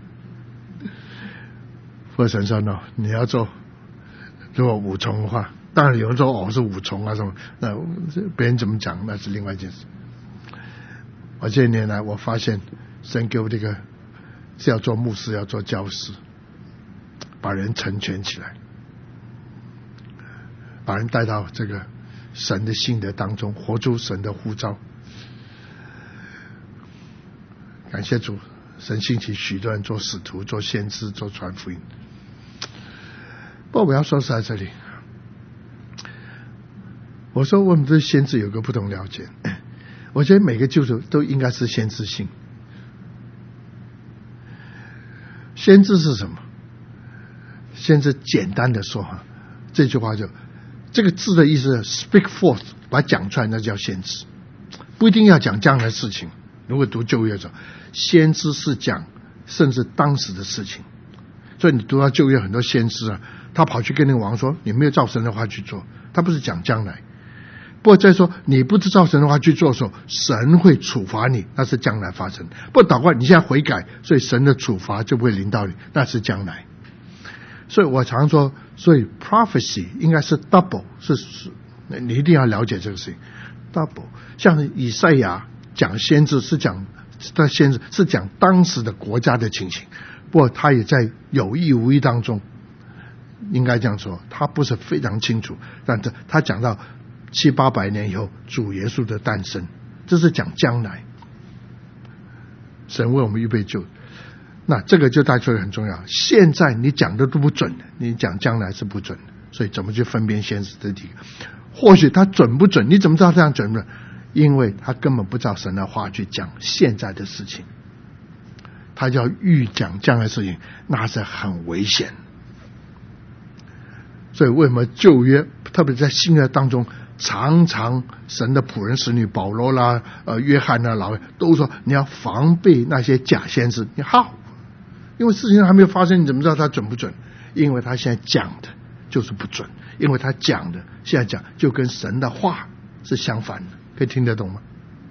或者神说 no， 你要做，如果五重的话，当然有人说我是五重啊什么，那别人怎么讲那是另外一件事。我这些年来我发现神给我这个是要做牧师，要做教师，把人成全起来，把人带到这个神的信德当中，活出神的呼召。感谢主，神兴起许多人做使徒、做先知、做传福音。不过我要说是在这里，我说我们对先知有个不同了解。我觉得每个救主都应该是先知性。先知是什么？先知简单的说，这句话就这个字的意思 speak forth， 把它讲出来，那叫先知。不一定要讲将来的事情。如果读旧约的时候，先知是讲甚至当时的事情。所以你读到旧约很多先知啊，他跑去跟那个王说，你没有照神的话去做，他不是讲将来。不过再说你不知道神的话去做的时候，神会处罚你，那是将来发生。不祷告你现在悔改，所以神的处罚就不会临到你，那是将来。所以我常说，所以 prophecy 应该是 double， 是你一定要了解这个事情。double 像以赛亚讲先知是讲他先知是讲当时的国家的情形，不过他也在有意无意当中，应该这样说，他不是非常清楚，但是他讲到700-800年以后主耶稣的诞生，这是讲将来，神为我们预备救。那这个就带出来很重要，现在你讲的都不准，你讲将来是不准的，所以怎么去分辨先知这几个？或许他准不准，你怎么知道这样准不准？因为他根本不知道神的话去讲现在的事情，他要预讲将来的事情，那是很危险。所以为什么旧约特别在新约当中，常常神的仆人使女保罗啦、约翰啦、老魏都说你要防备那些假先知。你好，因为事情还没有发生，你怎么知道他准不准？因为他现在讲的就是不准，因为他讲的现在讲就跟神的话是相反的，可以听得懂吗？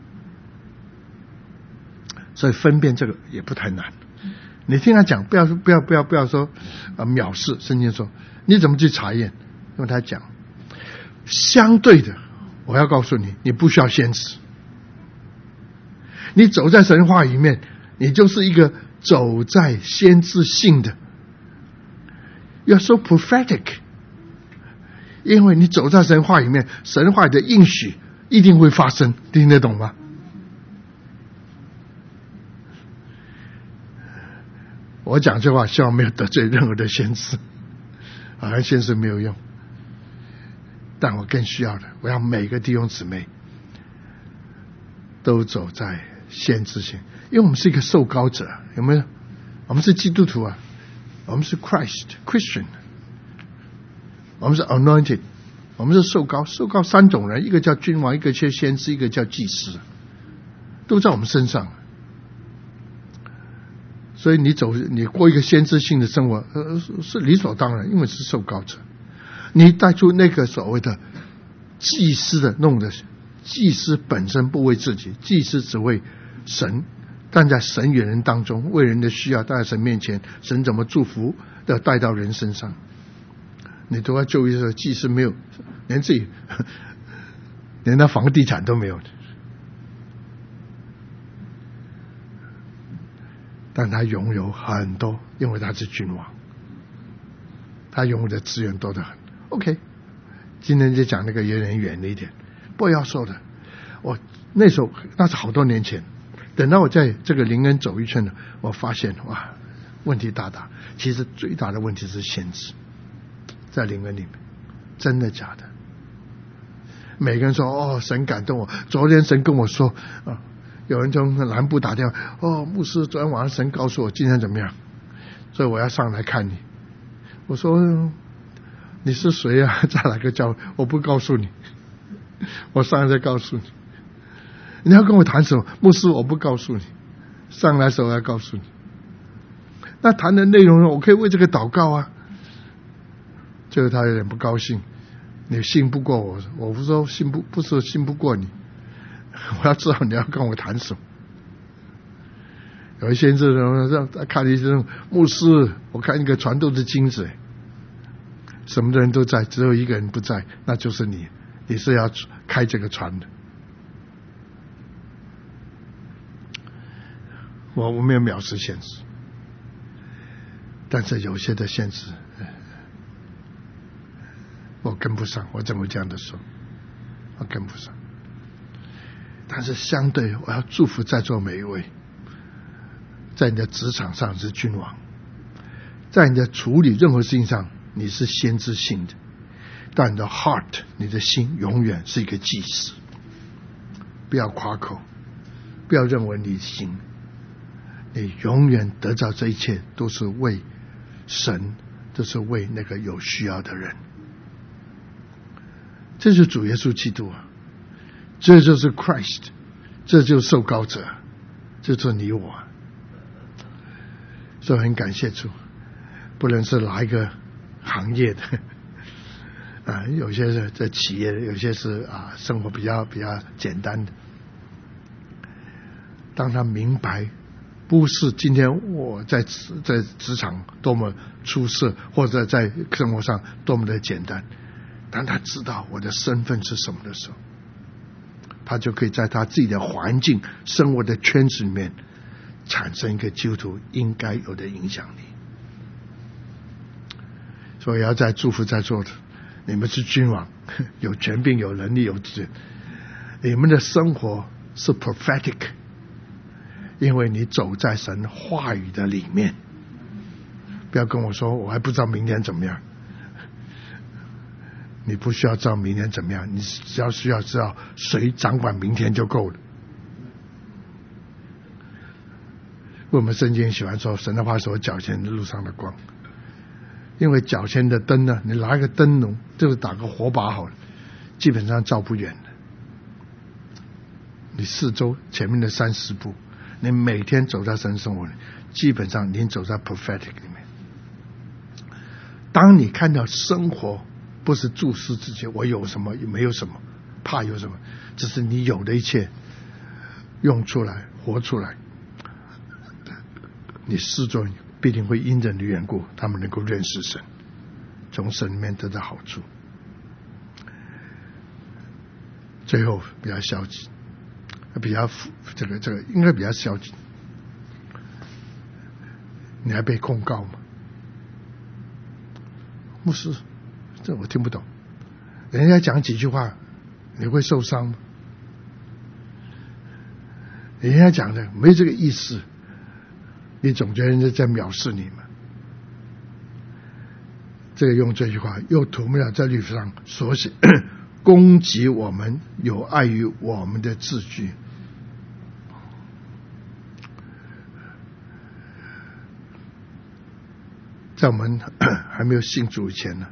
所以分辨这个也不太难。你听他讲，不要说藐视。圣经说你怎么去查验？因为他讲相对的，我要告诉你，你不需要先知。你走在神话里面，你就是一个走在先知性的。You're so prophetic， 因为你走在神话里面，神话的应许一定会发生，听得懂吗？我讲这话希望没有得罪任何的先知，好像先知没有用，但我更需要的，我要每个弟兄姊妹都走在先知性，因为我们是一个受膏者，有没有？我们是基督徒啊，我们是 Christian， 我们是 anointed， 我们是受膏三种人，一个叫君王，一个叫先知，一个叫祭司，都在我们身上。所以你过一个先知性的生活，是理所当然，因为是受膏者。你带出那个所谓的祭司的弄的，祭司本身不为自己，祭司只为神，站在神与人当中，为人的需要带在神面前，神怎么祝福要带到人身上。你都要就业的时候，祭司没有连自己连他房地产都没有的，但他拥有很多，因为他是君王，他拥有的资源多得很。OK， 今天就讲那个有点远了一点，不过要说的，我那时候那是好多年前，等到我在这个灵恩走一圈了，我发现哇，问题大。其实最大的问题是先知，在灵恩里面，真的假的？每个人说哦，神感动我，昨天神跟我说啊。有人从南部打电话，哦，牧师，昨天晚上神告诉我今天怎么样，所以我要上来看你。我说你是谁啊？在哪个教会？我不告诉你，我上来再告诉你。你要跟我谈什么？牧师，我不告诉你，上来的时候要告诉你。那谈的内容我可以为这个祷告啊。结果他有点不高兴，你信不过我，我不说不是信不过你。我要知道你要跟我谈什么。有一些人看一些牧师，我看一个传道的金子，什么的人都在，只有一个人不在，那就是你。你是要开这个船的。我没有藐视先知，但是有些的先知我跟不上，我怎么这样的说？ 我跟不上。但是相对，我要祝福在座每一位，在你的职场上是君王，在你的处理任何事情上你是先知性的，但你的 heart 你的心永远是一个祭司。不要夸口，不要认为你行，你永远得到这一切都是为神，都是为那个有需要的人。这就是主耶稣基督啊，这就是 Christ， 这就是受膏者，这就是你我。所以很感谢主，不论是哪一个行业的有些是在企业的，有些是生活比较简单的。当他明白不是今天我在职场多么出色，或者在生活上多么的简单，当他知道我的身份是什么的时候，他就可以在他自己的环境生活的圈子里面产生一个基督徒应该有的影响力。所以要在祝福在座的，你们是君王，有权柄，有能力，有资源，你们的生活是 prophetic， 因为你走在神话语的里面。不要跟我说我还不知道明天怎么样，你不需要知道明天怎么样，你只要需要知道谁掌管明天就够了。我们圣经喜欢说神的话是我脚前的路上的光，因为脚前的灯呢，你拿一个灯笼就是打个火把好了，基本上照不远的。你四周前面的30步，你每天走在神生活里，基本上你走在 prophetic 里面。当你看到生活不是注视自己我有什么没有什么，怕有什么，只是你有的一切用出来活出来，你四周必定会因着你缘故，他们能够认识神，从神里面得到好处。最后比较消极，比较这个应该比较消极。你还被控告吗？牧师，这我听不懂。人家讲几句话，你会受伤吗？人家讲的没这个意思，你总觉得人家在藐视你嘛。这个用这句话又涂抹了在律法上所写攻击我们有碍于我们的字句。在我们还没有信主以前呢，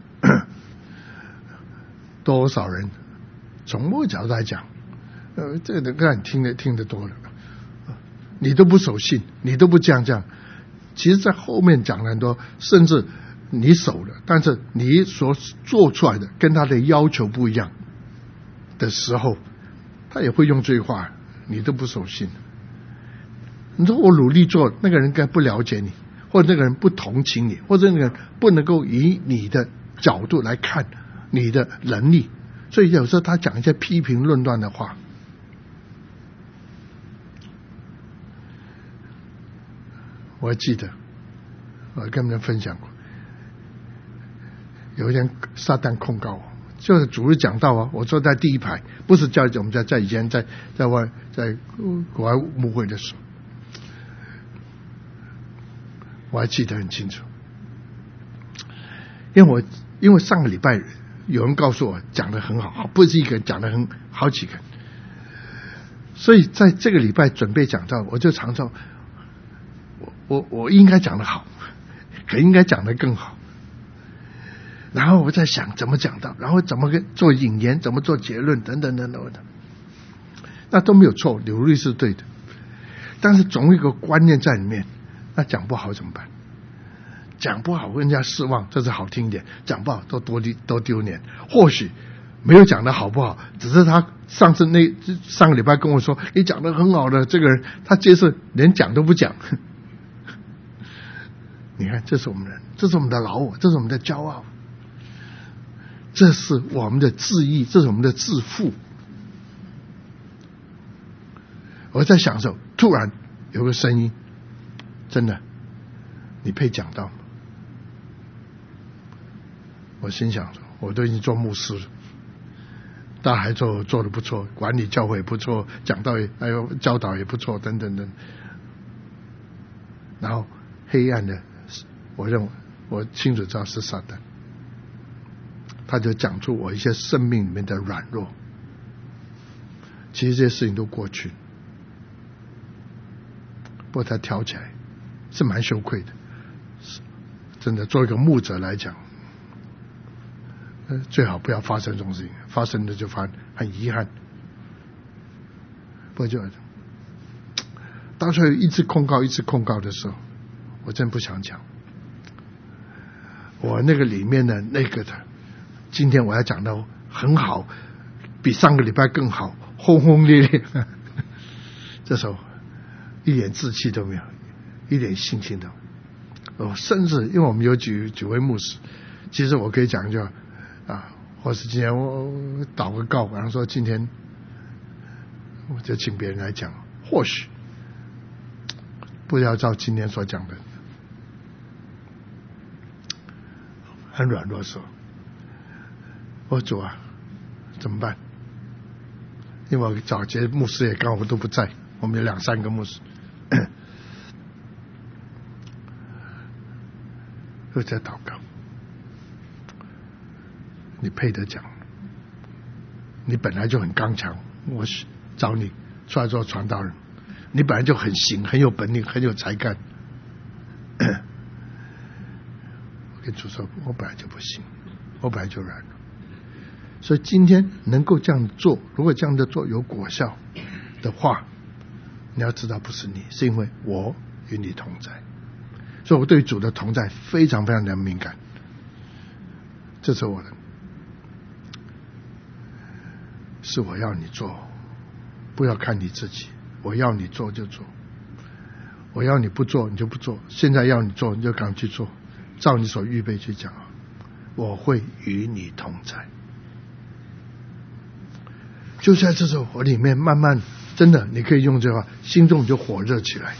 多少人从某个角度来讲，这个让你听得多了，你都不守信，你都不这样，其实在后面讲了很多，甚至你守了，但是你所做出来的跟他的要求不一样的时候，他也会用这句话，你都不守信。你说我努力做，那个人该不了解你，或者那个人不同情你，或者那个人不能够以你的角度来看你的能力，所以有时候他讲一些批评论断的话。我还记得我跟你们分享过，有一天撒旦控告我，就是主日讲道啊，我坐在第一排，不是叫我们在以前在国外牧会的时候，我还记得很清楚。因为上个礼拜有人告诉我讲得很好，不是一个人讲得很好几个，所以在这个礼拜准备讲道，我就常常我应该讲得好，可应该讲得更好。然后我在想怎么讲道，然后怎么做引言，怎么做结论等等等等的，那都没有错，流利是对的，但是总有一个观念在里面，那讲不好怎么办？讲不好人家失望，这是好听一点；讲不好都丢脸。或许没有讲的好不好，只是他上个礼拜跟我说你讲的很好的这个人，他接着连讲都不讲。你看，这是我们的人，这是我们的老我，这是我们的骄傲，这是我们的自义，这是我们的自负。我在想的时候，突然有个声音，真的，你配讲道吗？我心想说，我都已经做牧师了， 大家还做得不错，管理教会也不错，讲道也还有教导也不错，等等等。然后黑暗的，我认为我清楚知道是撒旦，他就讲出我一些生命里面的软弱。其实这些事情都过去，不过他挑起来是蛮羞愧的。真的，作为一个牧者来讲，最好不要发生这种事情，发生的就很遗憾。不过就当初一直控告的时候，我真不想讲。我那个里面的那个的，今天我要讲到很好，比上个礼拜更好，轰轰烈烈。这时候一点志气都没有，一点信心都没有。甚至因为我们有几位牧师，其实我可以讲就或是今天我祷个告，然后说今天我就请别人来讲，或许不要照今天所讲的，很软弱的时候，我主啊，怎么办？因为我早节牧师也刚好都不在，我们有2-3个牧师，又在祷告。你配得讲，你本来就很刚强，我找你出来做传道人，你本来就很行，很有本领，很有才干。我跟主说，我本来就不行，我本来就软弱。所以今天能够这样做，如果这样的做有果效的话，你要知道不是你，是因为我与你同在。所以我对主的同在非常非常的敏感，这是我的，是我要你做，不要看你自己，我要你做就做，我要你不做你就不做，现在要你做你就赶快去做，照你所预备去讲，我会与你同在。就在这时候，我里面慢慢真的，你可以用这话，心中就火热起来。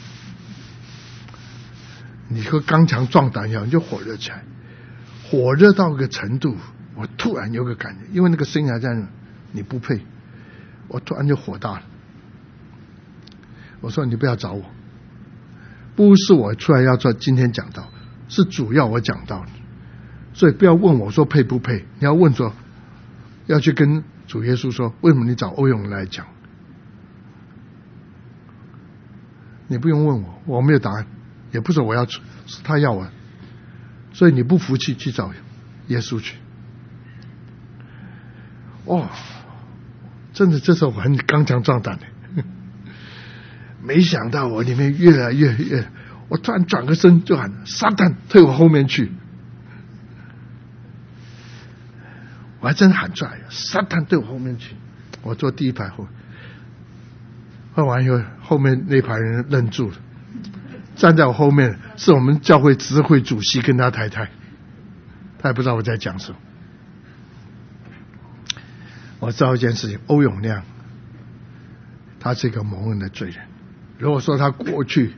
你和刚强壮胆一样，你就火热起来，火热到一个程度，我突然有个感觉，因为那个声音还在那，你不配，我突然就火大了。我说你不要找我，不是我出来要做今天讲道，是主要我讲道的，所以不要问我说配不配，你要问说，要去跟主耶稣说，为什么你找欧永来讲？你不用问我，我没有答案，也不是我要，是他要我，所以你不服气去找耶稣去。真的这时候我很刚强壮胆的，没想到我里面越来越，我突然转个身就喊撒旦退我后面去，我还真喊出来，撒旦退我后面去。我坐第一排后，喝完以后，后面那排人愣住了，站在我后面是我们教会执事会主席跟他太太，他也不知道我在讲什么。我知道一件事情，欧永亮他是一个蒙恩的罪人，如果说他过去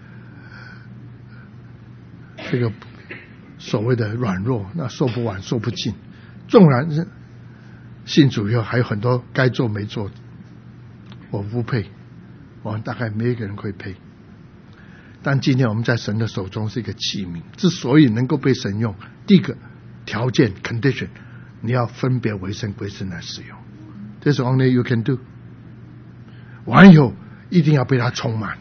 这个所谓的软弱，那说不完说不尽，纵然是信主以后还有很多该做没做的，我不配，我大概没一个人会配。但今天我们在神的手中是一个器皿，之所以能够被神用，第一个条件 condition， 你要分别为圣归圣来使用，这是 only you can do。 完以后一定要被他充满，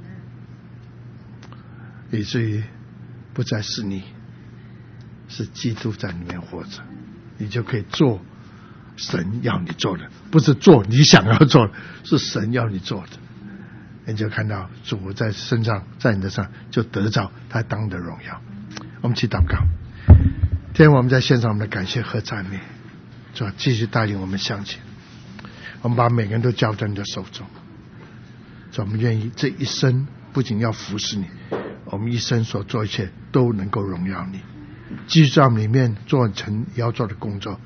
以至于不再是你，是基督在里面活着，你就可以做神要你做的，不是做你想要做的，是神要你做的。你就看到主在身上，在你的上就得着他当的荣耀。我们去祷告。天父，我们在献上我们的感谢和赞美，主继续带领我们向前。我们把每个人都交在你的手中，主我们愿意这一生不仅要服侍你，我们一生所做一切都能够荣耀你，继续在我们里面做成要做的工作。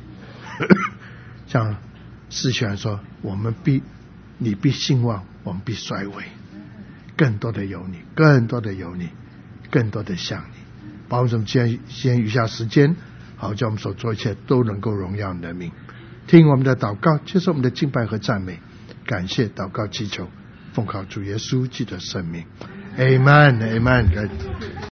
像诗选说，你必兴旺，我们必衰微，更多的有你，更多的有你，更多的像你。把我们先余下时间，好叫我们所做一切都能够荣耀你的名。 听我们的祷告，接受我们的敬拜和赞美。感谢祷告祈求，奉靠主耶稣基督的圣名， Amen Amen。